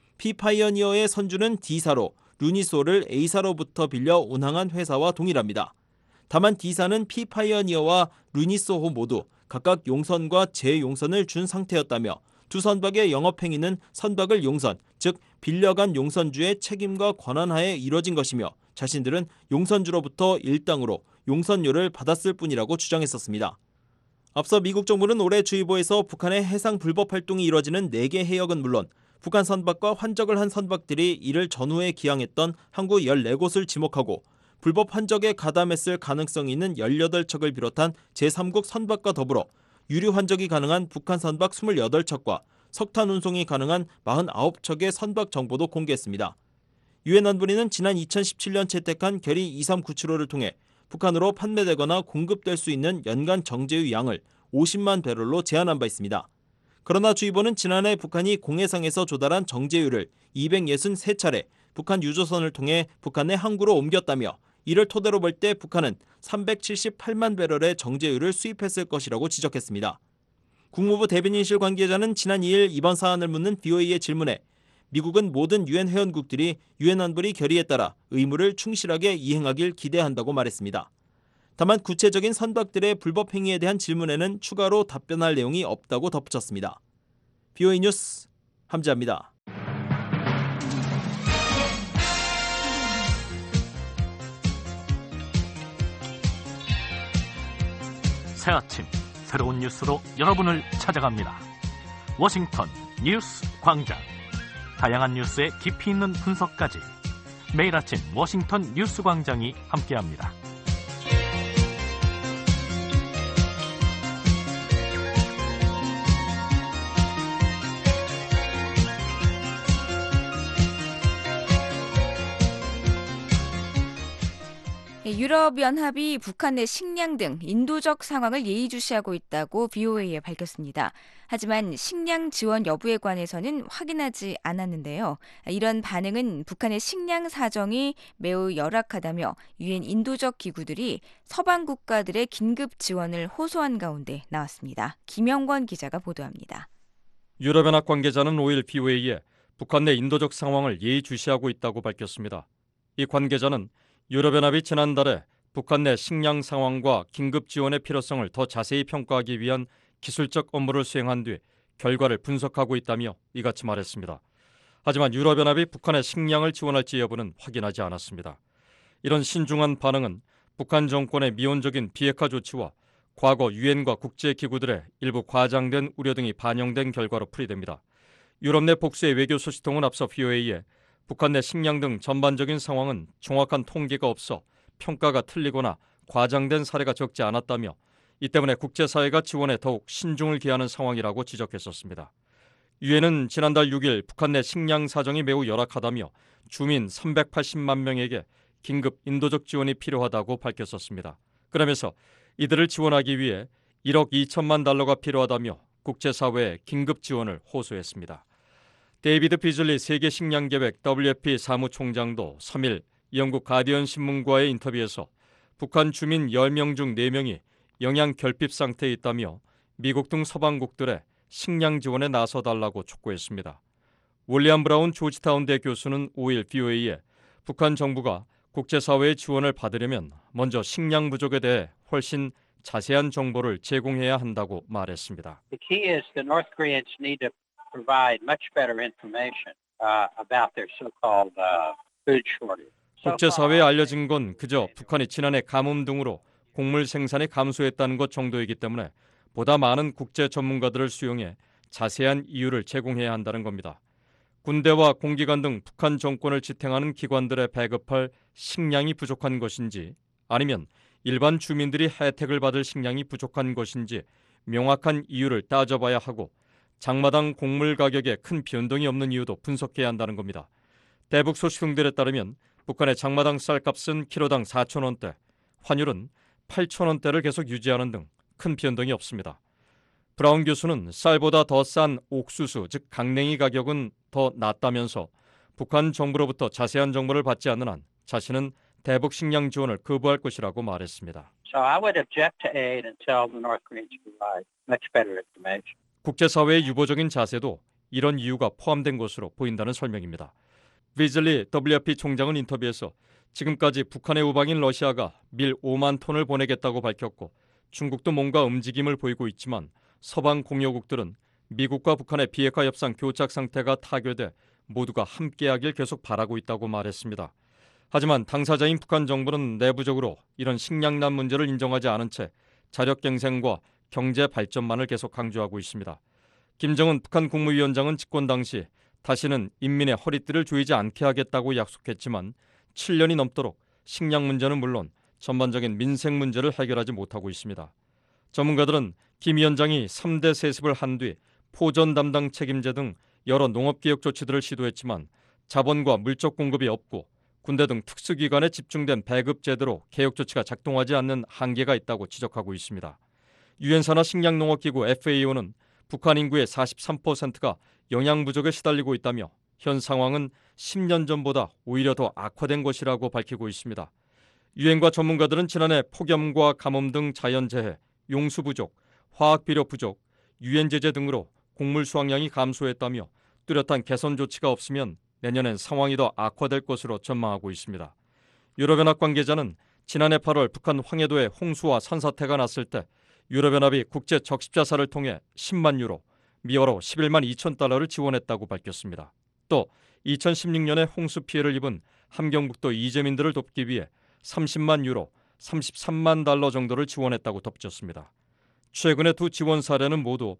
피파이어니어의 선주는 D사로 루니소를 A사로부터 빌려 운항한 회사와 동일합니다. 다만 D사는 피파이어니어와 루니소호 모두 각각 용선과 재용선을 준 상태였다며 두 선박의 영업행위는 선박을 용선, 즉 빌려간 용선주의 책임과 권한하에 이뤄진 것이며 자신들은 용선주로부터 일당으로 용선료를 받았을 뿐이라고 주장했었습니다. 앞서 미국 정부는 올해 주의보에서 북한의 해상 불법 활동이 이뤄지는 4개 해역은 물론 북한 선박과 환적을 한 선박들이 이를 전후에 기항했던 항구 14곳을 지목하고 불법 환적에 가담했을 가능성이 있는 18척을 비롯한 제3국 선박과 더불어 유류 환적이 가능한 북한 선박 28척과 석탄 운송이 가능한 49척의 선박 정보도 공개했습니다. 유엔 안보리는 지난 2017년 채택한 결의 2397호를 통해 북한으로 판매되거나 공급될 수 있는 연간 정제유 양을 50만 배럴로 제한한 바 있습니다. 그러나 주의보는 지난해 북한이 공해상에서 조달한 정제유를 263차례 북한 유조선을 통해 북한의 항구로 옮겼다며 이를 토대로 볼 때 북한은 378만 배럴의 정제유를 수입했을 것이라고 지적했습니다. 국무부 대변인실 관계자는 지난 2일 이번 사안을 묻는 BOA의 질문에 미국은 모든 유엔 회원국들이 유엔 안보리 결의에 따라 의무를 충실하게 이행하길 기대한다고 말했습니다. 다만 구체적인 선박들의 불법 행위에 대한 질문에는 추가로 답변할 내용이 없다고 덧붙였습니다. BOA 뉴스 함지아입니다. 새 아침 새로운 뉴스로 여러분을 찾아갑니다. 워싱턴 뉴스 광장. 다양한 뉴스의 깊이 있는 분석까지 매일 아침 워싱턴 뉴스 광장이 함께합니다. 유럽연합이 북한 내 식량 등 인도적 상황을 예의주시하고 있다고 BOA에 밝혔습니다. 하지만 식량 지원 여부에 관해서는 확인하지 않았는데요. 이런 반응은 북한의 식량 사정이 매우 열악하다며 유엔 인도적 기구들이 서방 국가들의 긴급 지원을 호소한 가운데 나왔습니다. 김영권 기자가 보도합니다. 유럽연합 관계자는 5일 BOA에 북한 내 인도적 상황을 예의주시하고 있다고 밝혔습니다. 이 관계자는 유럽연합이 지난달에 북한 내 식량 상황과 긴급 지원의 필요성을 더 자세히 평가하기 위한 기술적 업무를 수행한 뒤 결과를 분석하고 있다며 이같이 말했습니다. 하지만 유럽연합이 북한에 식량을 지원할지 여부는 확인하지 않았습니다. 이런 신중한 반응은 북한 정권의 미온적인 비핵화 조치와 과거 유엔과 국제기구들의 일부 과장된 우려 등이 반영된 결과로 풀이됩니다. 유럽 내 복수의 외교 소식통은 앞서 BOA에 북한 내 식량 등 전반적인 상황은 정확한 통계가 없어 평가가 틀리거나 과장된 사례가 적지 않았다며 이 때문에 국제사회가 지원에 더욱 신중을 기하는 상황이라고 지적했었습니다. 유엔은 지난달 6일 북한 내 식량 사정이 매우 열악하다며 주민 380만 명에게 긴급 인도적 지원이 필요하다고 밝혔었습니다. 그러면서 이들을 지원하기 위해 1억 2천만 달러가 필요하다며 국제사회에 긴급 지원을 호소했습니다. 데이비드 비즐리 세계식량계획 WFP 사무총장도 3일 영국 가디언 신문과의 인터뷰에서 북한 주민 10명 중 4명이 영양 결핍 상태에 있다며 미국 등 서방국들의 식량 지원에 나서달라고 촉구했습니다. 윌리엄 브라운 조지타운대 교수는 5일 BOA에 북한 정부가 국제사회의 지원을 받으려면 먼저 식량 부족에 대해 훨씬 자세한 정보를 제공해야 한다고 말했습니다. The key is the North Koreans need to provide much better information about their so-called food shortage. 국제사회에 알려진 건 그저 북한이 지난해 가뭄 등으로 곡물 생산이 감소했다는 것 정도이기 때문에 보다 많은 국제 전문가들을 수용해 자세한 이유를 제공해야 한다는 겁니다. 군대와 공기관 등 북한 정권을 지탱하는 기관들에 배급할 식량이 부족한 것인지 아니면 일반 주민들이 혜택을 받을 식량이 부족한 것인지 명확한 이유를 따져봐야 하고 장마당 곡물 가격에 큰 변동이 없는 이유도 분석해야 한다는 겁니다. 대북 소식통들에 따르면 북한의 장마당 쌀값은 키로당 4,000원대, 환율은 8,000원대를 계속 유지하는 등 큰 변동이 없습니다. 브라운 교수는 쌀보다 더 싼 옥수수, 즉 강냉이 가격은 더 낮다면서 북한 정부로부터 자세한 정보를 받지 않는 한 자신은 대북 식량 지원을 거부할 것이라고 말했습니다. So I would object to aid until the North Koreans provide much better information. 국제사회의 유보적인 자세도 이런 이유가 포함된 것으로 보인다는 설명입니다. 비즐리 WFP 총장은 인터뷰에서 지금까지 북한의 우방인 러시아가 밀 5만 톤을 보내겠다고 밝혔고 중국도 뭔가 움직임을 보이고 있지만 서방 공여국들은 미국과 북한의 비핵화 협상 교착 상태가 타결돼 모두가 함께하길 계속 바라고 있다고 말했습니다. 하지만 당사자인 북한 정부는 내부적으로 이런 식량난 문제를 인정하지 않은 채 자력갱생과 경제 발전만을 계속 강조하고 있습니다. 김정은 북한 국무위원장은 집권 당시 다시는 인민의 허리띠를 조이지 않게 하겠다고 약속했지만 7년이 넘도록 식량 문제는 물론 전반적인 민생 문제를 해결하지 못하고 있습니다. 전문가들은 김 위원장이 3대 세습을 한 뒤 포전 담당 책임제 등 여러 농업개혁 조치들을 시도했지만 자본과 물적 공급이 없고 군대 등 특수기관에 집중된 배급 제도로 개혁 조치가 작동하지 않는 한계가 있다고 지적하고 있습니다. 유엔산하 식량농업기구 FAO는 북한 인구의 43%가 영양 부족에 시달리고 있다며 현 상황은 10년 전보다 오히려 더 악화된 것이라고 밝히고 있습니다. 유엔과 전문가들은 지난해 폭염과 가뭄 등 자연재해, 용수 부족, 화학비료 부족, 유엔 제재 등으로 곡물 수확량이 감소했다며 뚜렷한 개선 조치가 없으면 내년엔 상황이 더 악화될 것으로 전망하고 있습니다. 유럽연합 관계자는 지난해 8월 북한 황해도에 홍수와 산사태가 났을 때 유럽연합이 국제 적십자사를 통해 10만 유로, 미화로 11만 2천 달러를 지원했다고 밝혔습니다. 또 2016년에 홍수 피해를 입은 함경북도 이재민들을 돕기 위해 30만 유로, 33만 달러 정도를 지원했다고 덧붙였습니다. 최근의 두 지원 사례는 모두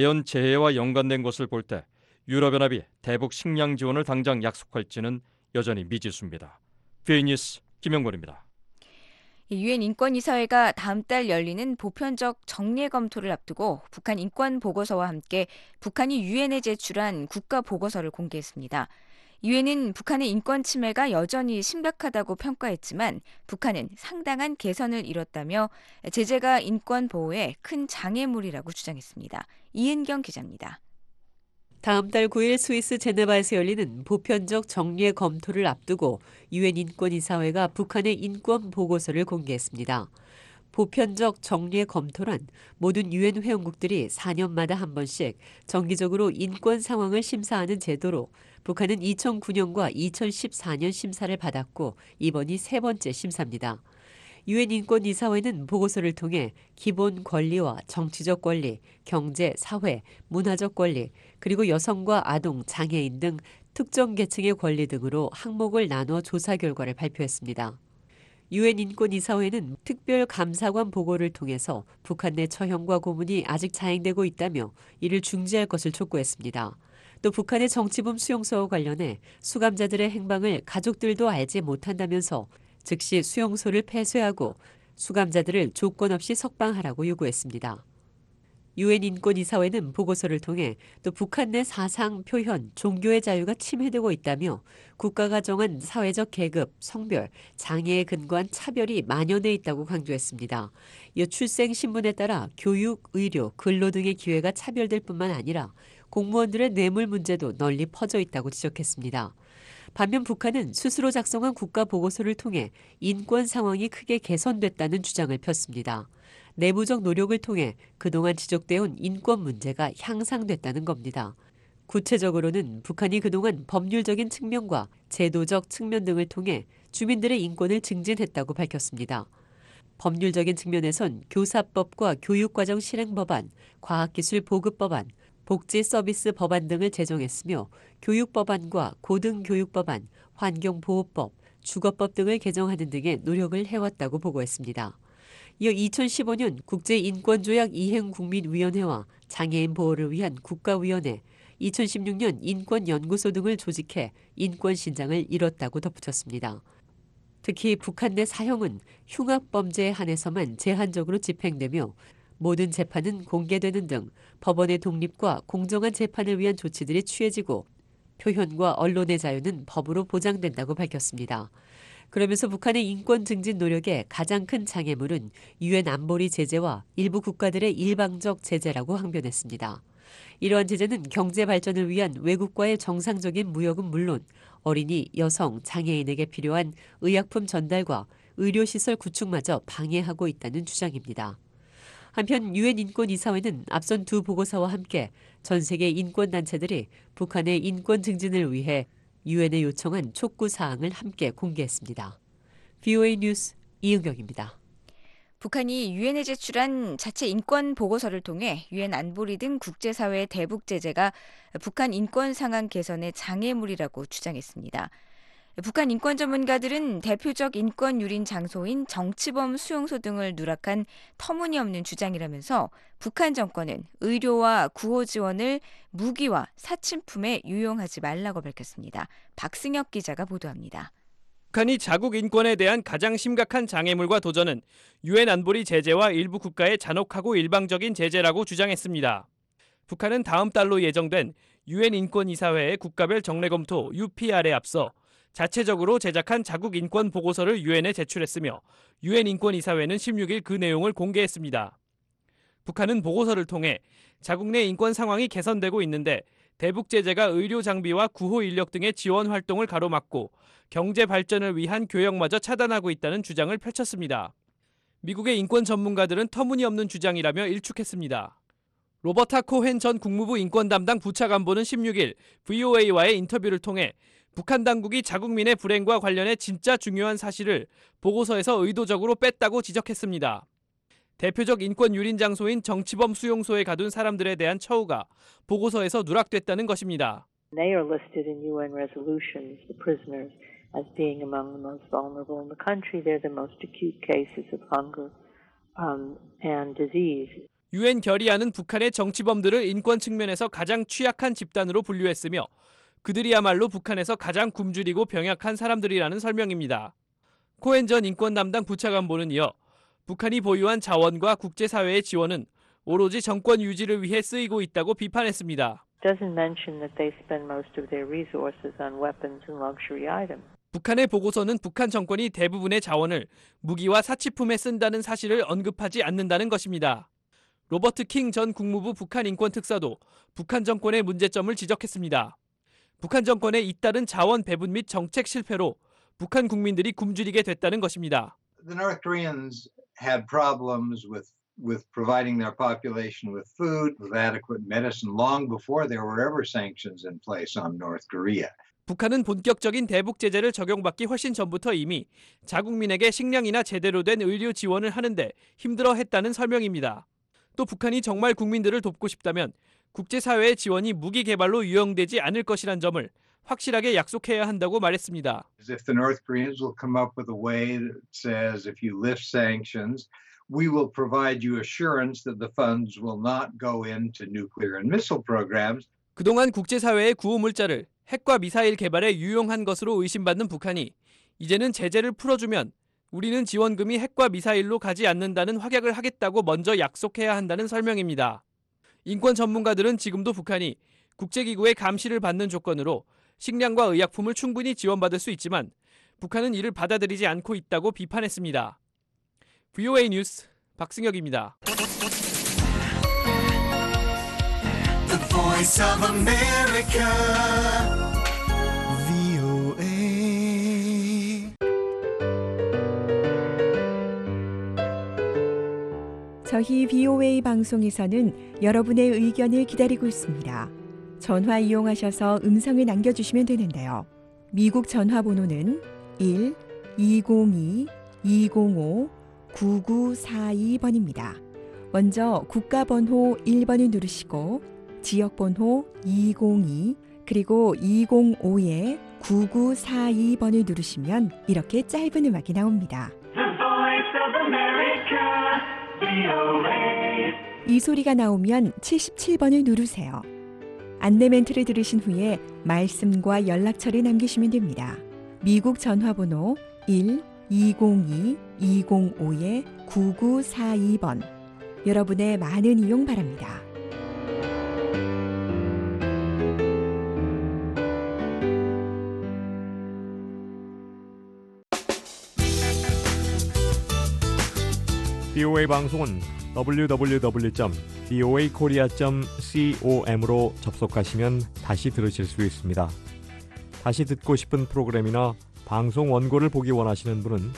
자연재해와 연관된 것을 볼 때 유럽연합이 대북 식량 지원을 당장 약속할지는 여전히 미지수입니다. BN뉴스 김영권입니다. 유엔 인권이사회가 다음 달 열리는 보편적 정례 검토를 앞두고 북한 인권 보고서와 함께 북한이 유엔에 제출한 국가 보고서를 공개했습니다. 유엔은 북한의 인권 침해가 여전히 심각하다고 평가했지만 북한은 상당한 개선을 이뤘다며 제재가 인권 보호에 큰 장애물이라고 주장했습니다. 이은경 기자입니다. 다음 달 9일 스위스 제네바에서 열리는 보편적 정례 검토를 앞두고 유엔 인권이사회가 북한의 인권 보고서를 공개했습니다. 보편적 정례 검토란 모든 유엔 회원국들이 4년마다 한 번씩 정기적으로 인권 상황을 심사하는 제도로 북한은 2009년과 2014년 심사를 받았고 이번이 세 번째 심사입니다. 유엔 인권이사회는 보고서를 통해 기본 권리와 정치적 권리, 경제, 사회, 문화적 권리, 그리고 여성과 아동, 장애인 등 특정 계층의 권리 등으로 항목을 나눠 조사 결과를 발표했습니다. 유엔 인권이사회는 특별 감사관 보고를 통해서 북한 내 처형과 고문이 아직 자행되고 있다며 이를 중지할 것을 촉구했습니다. 또 북한의 정치범 수용소와 관련해 수감자들의 행방을 가족들도 알지 못한다면서 즉시 수용소를 폐쇄하고 수감자들을 조건 없이 석방하라고 요구했습니다. 유엔 인권이사회는 보고서를 통해 또 북한 내 사상, 표현, 종교의 자유가 침해되고 있다며 국가가 정한 사회적 계급, 성별, 장애에 근거한 차별이 만연해 있다고 강조했습니다. 이어 출생 신분에 따라 교육, 의료, 근로 등의 기회가 차별될 뿐만 아니라 공무원들의 뇌물 문제도 널리 퍼져 있다고 지적했습니다. 반면 북한은 스스로 작성한 국가 보고서를 통해 인권 상황이 크게 개선됐다는 주장을 폈습니다. 내부적 노력을 통해 그동안 지적되어온 인권 문제가 향상됐다는 겁니다. 구체적으로는 북한이 그동안 법률적인 측면과 제도적 측면 등을 통해 주민들의 인권을 증진했다고 밝혔습니다. 법률적인 측면에선 교사법과 교육과정 실행 법안, 과학기술 보급 법안, 복지 서비스 법안 등을 제정했으며 교육법안과 고등교육법안, 환경보호법, 주거법 등을 개정하는 등의 노력을 해왔다고 보고했습니다. 이어 2015년 국제인권조약 이행국민위원회와 장애인 보호를 위한 국가위원회, 2016년 인권연구소 등을 조직해 인권신장을 이뤘다고 덧붙였습니다. 특히 북한 내 사형은 흉악범죄에 한해서만 제한적으로 집행되며 모든 재판은 공개되는 등 법원의 독립과 공정한 재판을 위한 조치들이 취해지고 표현과 언론의 자유는 법으로 보장된다고 밝혔습니다. 그러면서 북한의 인권 증진 노력의 가장 큰 장애물은 유엔 안보리 제재와 일부 국가들의 일방적 제재라고 항변했습니다. 이러한 제재는 경제 발전을 위한 외국과의 정상적인 무역은 물론 어린이, 여성, 장애인에게 필요한 의약품 전달과 의료시설 구축마저 방해하고 있다는 주장입니다. 한편 유엔 인권이사회는 앞선 두 보고서와 함께 전 세계 인권단체들이 북한의 인권 증진을 위해 유엔에 요청한 촉구 사항을 함께 공개했습니다. VOA 뉴스 이은경입니다. 북한이 유엔에 제출한 자체 인권 보고서를 통해 유엔 안보리 등 국제사회의 대북 제재가 북한 인권 상황 개선의 장애물이라고 주장했습니다. 북한 인권 전문가들은 대표적 인권 유린 장소인 정치범 수용소 등을 누락한 터무니없는 주장이라면서 북한 정권은 의료와 구호 지원을 무기와 사침품에 유용하지 말라고 밝혔습니다. 박승혁 기자가 보도합니다. 북한이 자국 인권에 대한 가장 심각한 장애물과 도전은 유엔 안보리 제재와 일부 국가의 잔혹하고 일방적인 제재라고 주장했습니다. 북한은 다음 달로 예정된 유엔 인권이사회의 국가별 정례 검토 UPR에 앞서 자체적으로 제작한 자국 인권 보고서를 유엔에 제출했으며 유엔 인권이사회는 16일 그 내용을 공개했습니다. 북한은 보고서를 통해 자국 내 인권 상황이 개선되고 있는데 대북 제재가 의료 장비와 구호 인력 등의 지원 활동을 가로막고 경제 발전을 위한 교역마저 차단하고 있다는 주장을 펼쳤습니다. 미국의 인권 전문가들은 터무니없는 주장이라며 일축했습니다. 로버타 코헨 전 국무부 인권 담당 부차관보는 16일 VOA와의 인터뷰를 통해 북한 당국이 자국민의 불행과 관련해 진짜 중요한 사실을 보고서에서 의도적으로 뺐다고 지적했습니다. 대표적 인권 유린 장소인 정치범 수용소에 가둔 사람들에 대한 처우가 보고서에서 누락됐다는 것입니다. They are listed in UN resolutions, the prisoners, as being among the most vulnerable in the country. They're the most acute cases of hunger and disease. 유엔 결의안은 북한의 정치범들을 인권 측면에서 가장 취약한 집단으로 분류했으며 그들이야말로 북한에서 가장 굶주리고 병약한 사람들이라는 설명입니다. 코헨 전 인권 담당 부차관보는 이어 북한이 보유한 자원과 국제사회의 지원은 오로지 정권 유지를 위해 쓰이고 있다고 비판했습니다. Doesn't mention that they spend most of their resources on weapons and luxury items. 북한의 보고서는 북한 정권이 대부분의 자원을 무기와 사치품에 쓴다는 사실을 언급하지 않는다는 것입니다. 로버트 킹 전 국무부 북한 인권 특사도 북한 정권의 문제점을 지적했습니다. 북한 정권의 잇따른 자원 배분 및 정책 실패로 북한 국민들이 굶주리게 됐다는 것입니다. The North Koreans had problems with providing their population with food, with adequate medicine long before there were ever sanctions in place on North Korea. 북한은 본격적인 대북 제재를 적용받기 훨씬 전부터 이미 자국민에게 식량이나 제대로 된 의료 지원을 하는데 힘들어했다는 설명입니다. 또 북한이 정말 국민들을 돕고 싶다면 국제사회의 지원이 무기 개발로 유용되지 않을 것이란 점을 확실하게 약속해야 한다고 말했습니다. If the North Koreans will come up with a way that says if you lift sanctions, we will provide you assurance that the funds will not go into nuclear and missile programs. 그동안 국제사회의 구호물자를 핵과 미사일 개발에 유용한 것으로 의심받는 북한이 이제는 제재를 풀어주면 우리는 지원금이 핵과 미사일로 가지 않는다는 확약을 하겠다고 먼저 약속해야 한다는 설명입니다. 인권 전문가들은 지금도 북한이 국제기구의 감시를 받는 조건으로 식량과 의약품을 충분히 지원받을 수 있지만 북한은 이를 받아들이지 않고 있다고 비판했습니다. VOA 뉴스 박승혁입니다. The Voice of America, VOA. 저희 VOA 방송에서는 여러분의 의견을 기다리고 있습니다. 전화 이용하셔서 음성을 남겨주시면 되는데요. 미국 전화번호는 1-202-205 9942번입니다. 먼저 국가번호 1번을 누르시고 지역번호 202 그리고 205에 9942번을 누르시면 이렇게 짧은 음악이 나옵니다. 이 소리가 나오면 77번을 누르세요. 안내 멘트를 들으신 후에 말씀과 연락처를 남기시면 됩니다. 미국 전화번호 1-202-205에 9942번. 여러분의 많은 이용 바랍니다. BOA 방송은 www.boakorea.com으로 접속하시면 다시 들으실 수 있습니다. 다시 듣고 싶은 프로그램이나 방송 원고를 보기 원하시는 분은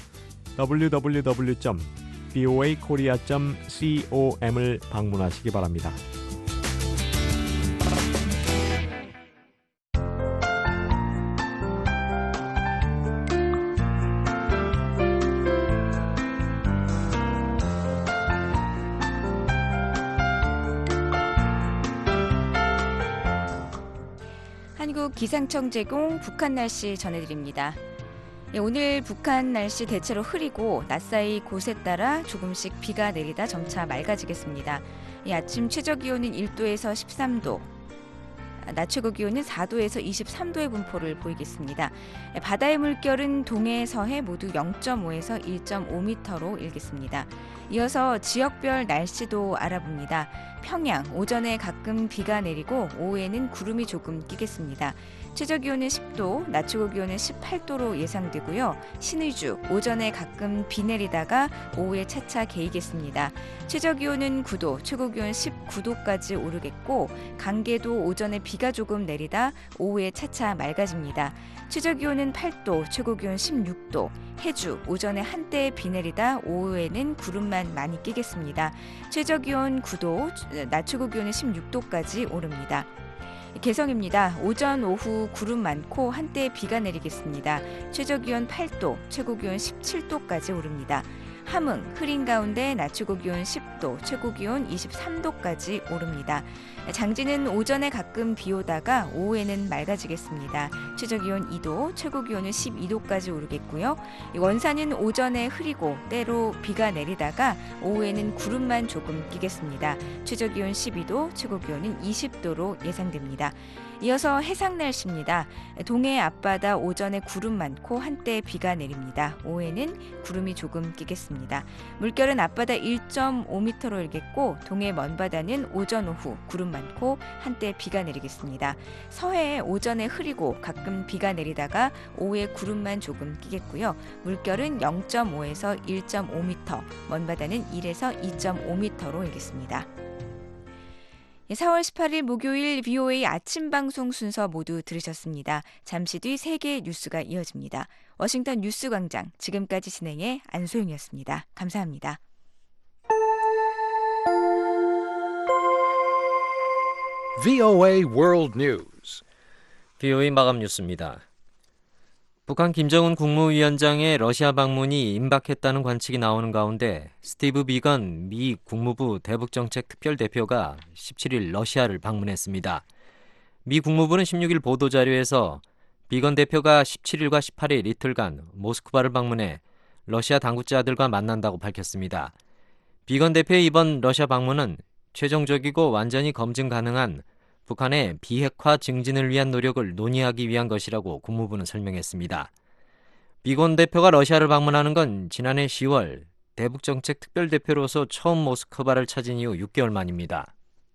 www.boakorea.com을 방문하시기 바랍니다. 한국 기상청 제공 북한 날씨 전해드립니다. 오늘 북한 날씨 대체로 흐리고 낮 사이 곳에 따라 조금씩 비가 내리다 점차 맑아지겠습니다. 아침 최저 기온은 1도에서 13도, 낮 최고 기온은 4도에서 23도의 분포를 보이겠습니다. 바다의 물결은 동해, 서해 모두 0.5에서 1.5m로 일겠습니다. 이어서 지역별 날씨도 알아봅니다. 평양, 오전에 가끔 비가 내리고 오후에는 구름이 조금 끼겠습니다. 최저 기온은 10도, 낮 최고 기온은 18도로 예상되고요. 신의주, 오전에 가끔 비 내리다가 오후에 차차 개이겠습니다. 최저 기온은 9도, 최고 기온 19도까지 오르겠고 강계도 오전에 비가 조금 내리다 오후에 차차 맑아집니다. 최저 기온은 8도, 최고 기온 16도, 해주, 오전에 한때 비 내리다 오후에는 구름만 많이 끼겠습니다. 최저 기온 9도, 낮 최고 기온은 16도까지 오릅니다. 개성입니다. 오전, 오후 구름 많고 한때 비가 내리겠습니다. 최저 기온 8도, 최고 기온 17도까지 오릅니다. 함흥, 흐린 가운데 낮 최고 기온 10도, 최고 기온 23도까지 오릅니다. 장진은 오전에 가끔 비 오다가 오후에는 맑아지겠습니다. 최저 기온 2도, 최고 기온은 12도까지 오르겠고요. 원산은 오전에 흐리고 때로 비가 내리다가 오후에는 구름만 조금 끼겠습니다. 최저 기온 12도, 최고 기온은 20도로 예상됩니다. 이어서 해상 날씨입니다. 동해 앞바다 오전에 구름 많고 한때 비가 내립니다. 오후에는 구름이 조금 끼겠습니다. 물결은 앞바다 1.5m로 일겠고 동해 먼바다는 오전 오후 구름 많고 한때 비가 내리겠습니다. 서해 오전에 흐리고 가끔 비가 내리다가 오후에 구름만 조금 끼겠고요. 물결은 0.5에서 1.5m, 먼바다는 1에서 2.5m로 일겠습니다. 4월 18일 목요일 BOA 아침 방송 순서 모두 들으셨습니다. 잠시 뒤 세계 뉴스가 이어집니다. 워싱턴 뉴스광장 지금까지 진행의 안소영이었습니다. 감사합니다. VOA World News. BOA 마감 뉴스입니다. 북한 김정은 국무위원장의 러시아 방문이 임박했다는 관측이 나오는 가운데 스티브 비건 미 국무부 대북정책 특별대표가 17일 러시아를 방문했습니다. 미 국무부는 16일 보도자료에서 비건 대표가 17일과 18일 이틀간 모스크바를 방문해 러시아 당국자들과 만난다고 밝혔습니다. 비건 대표의 이번 러시아 방문은 최종적이고 완전히 검증 가능한 북한의 비핵화 증진을 위한 노력을 논의하기 위한 것이라고 국무부는 설명했습니다. 비건 대표가 러시아를 방문하는 건 지난해 10월 대북정책 특별대표로서 처음 모스크바를 찾은 이후 6개월 만입니다.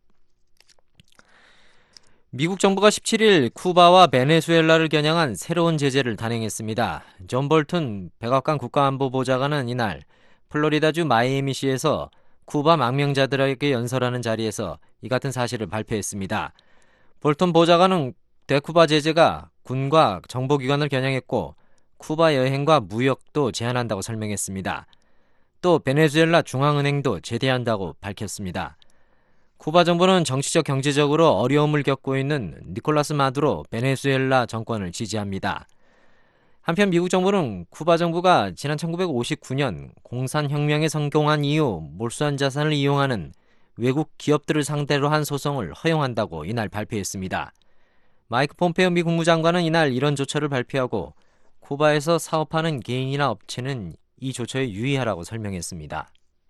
미국 정부가 17일 쿠바와 베네수엘라를 겨냥한 새로운 제재를 단행했습니다. 존 볼튼 백악관 국가안보보좌관은 이날 플로리다주 마이애미시에서 쿠바 망명자들에게 연설하는 자리에서 이 같은 사실을 발표했습니다. 볼턴 보좌관은 대쿠바 제재가 군과 정보기관을 겨냥했고 쿠바 여행과 무역도 제한한다고 설명했습니다. 또 베네수엘라 중앙은행도 제대한다고 밝혔습니다. 쿠바 정부는 정치적 경제적으로 어려움을 겪고 있는 니콜라스 마두로 베네수엘라 정권을 지지합니다. 한편 미국 정부는 쿠바 정부가 지난 1959년 공산혁명에 성공한 이후 몰수한 자산을 이용하는 외국 기업들을 상대로 한 소송을 허용한다고 이날 발표했습니다. 마이크 폼페이오 미 국무장관은 이날 이런 조처를 발표하고 쿠바에서 사업하는 개인이나 업체는 이 조처에 유의하라고 설명했습니다.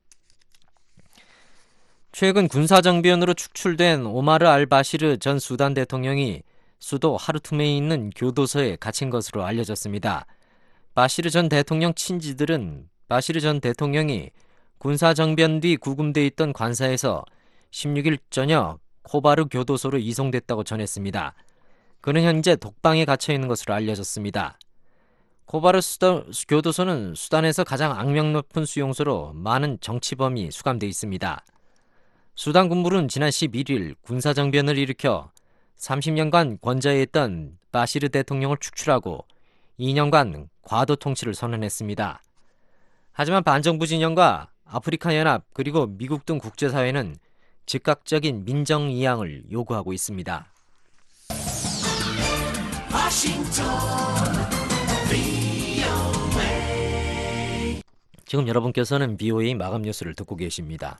최근 군사정변으로 축출된 오마르 알바시르 전 수단 대통령이 수도 하르툼에 있는 교도소에 갇힌 것으로 알려졌습니다. 바시르 전 대통령 친지들은 바시르 전 대통령이 군사정변 뒤 구금돼 있던 관사에서 16일 저녁 코바르 교도소로 이송됐다고 전했습니다. 그는 현재 독방에 갇혀 있는 것으로 알려졌습니다. 코바르 교도소는 수단에서 가장 악명 높은 수용소로 많은 정치범이 수감돼 있습니다. 수단 군부는 지난 11일 군사정변을 일으켜 30년간 권좌에 있던 바시르 대통령을 축출하고 2년간 과도 통치를 선언했습니다. 하지만 반정부 진영과 아프리카 연합 그리고 미국 등 국제사회는 즉각적인 민정 이양을 요구하고 있습니다. 지금 여러분께서는 BOA 마감 뉴스를 듣고 계십니다.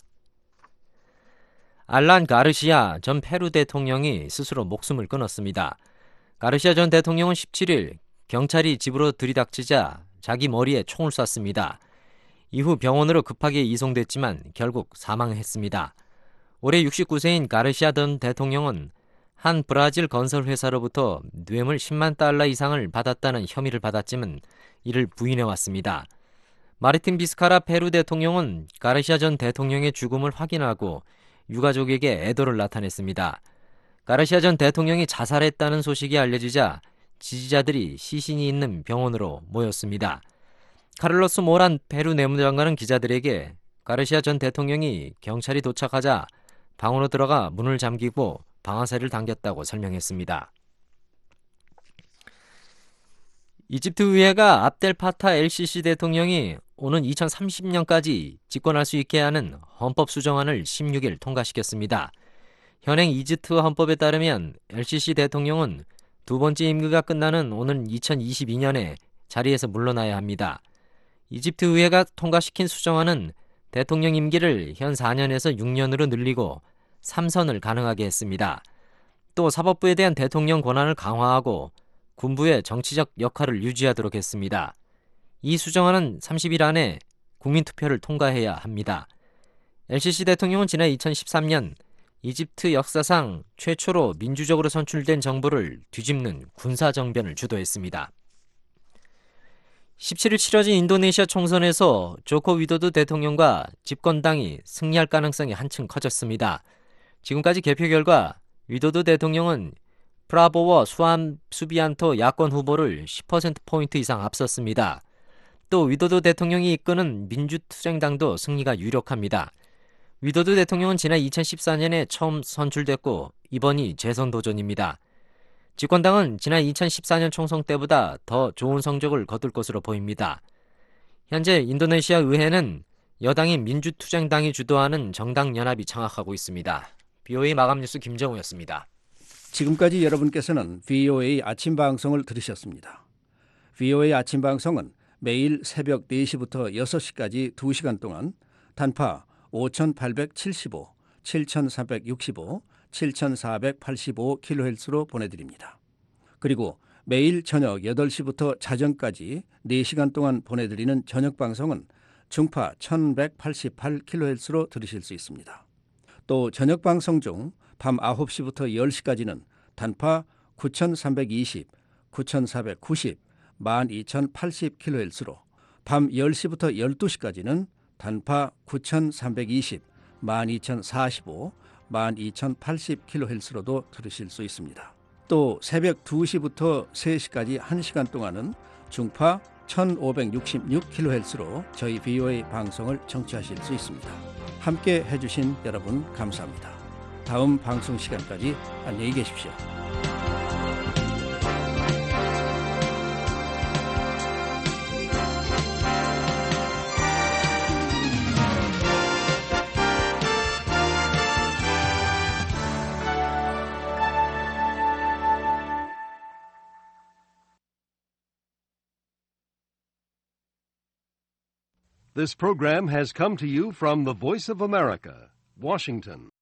알란 가르시아 전 페루 대통령이 스스로 목숨을 끊었습니다. 가르시아 전 대통령은 17일 경찰이 집으로 들이닥치자 자기 머리에 총을 쐈습니다. 이후 병원으로 급하게 이송됐지만 결국 사망했습니다. 올해 69세인 가르시아 전 대통령은 한 브라질 건설 회사로부터 뇌물 10만 달러 이상을 받았다는 혐의를 받았지만 이를 부인해왔습니다. 마르틴 비스카라 페루 대통령은 가르시아 전 대통령의 죽음을 확인하고 유가족에게 애도를 나타냈습니다. 가르시아 전 대통령이 자살했다는 소식이 알려지자 지지자들이 시신이 있는 병원으로 모였습니다. 카를로스 모란 페루 내무장관은 기자들에게 가르시아 전 대통령이 경찰이 도착하자 방으로 들어가 문을 잠기고 방아쇠를 당겼다고 설명했습니다. 이집트 의회가 압델 파타 LCC 대통령이 오는 2030년까지 집권할 수 있게 하는 헌법 수정안을 16일 통과시켰습니다. 현행 이집트 헌법에 따르면 LCC 대통령은 두 번째 임기가 끝나는 오는 2022년에 자리에서 물러나야 합니다. 이집트 의회가 통과시킨 수정안은 대통령 임기를 현 4년에서 6년으로 늘리고 3선을 가능하게 했습니다. 또 사법부에 대한 대통령 권한을 강화하고 군부의 정치적 역할을 유지하도록 했습니다. 이 수정안은 30일 안에 국민투표를 통과해야 합니다. LCC 대통령은 지난 2013년 이집트 역사상 최초로 민주적으로 선출된 정부를 뒤집는 군사정변을 주도했습니다. 17일 치러진 인도네시아 총선에서 조코 위도도 대통령과 집권당이 승리할 가능성이 한층 커졌습니다. 지금까지 개표 결과 위도도 대통령은 프라보워 수비안토 야권 후보를 10%포인트 이상 앞섰습니다. 또 위도도 대통령이 이끄는 민주투쟁당도 승리가 유력합니다. 위도도 대통령은 지난 2014년에 처음 선출됐고 이번이 재선 도전입니다. 집권당은 지난 2014년 총선 때보다 더 좋은 성적을 거둘 것으로 보입니다. 현재 인도네시아 의회는 여당인 민주투쟁당이 주도하는 정당연합이 장악하고 있습니다. BOA 마감 뉴스 김정우였습니다. 지금까지 여러분께서는 VOA 아침 방송을 들으셨습니다. VOA 아침 방송은 매일 새벽 4시부터 6시까지 2시간 동안 단파 5875, 7365, 7485kHz로 보내드립니다. 그리고 매일 저녁 8시부터 자정까지 4시간 동안 보내드리는 저녁 방송은 중파 1188kHz로 들으실 수 있습니다. 또 저녁 방송 중 밤 9시부터 10시까지는 단파 9320, 9490, 12080kHz로 밤 10시부터 12시까지는 단파 9320, 12045, 12080kHz로도 들으실 수 있습니다. 또 새벽 2시부터 3시까지 1시간 동안은 중파 1566kHz로 저희 VOA 방송을 청취하실 수 있습니다. 함께 해주신 여러분 감사합니다. 다음 방송 시간까지 안녕히 계십시오. This program has come to you from the Voice of America, Washington.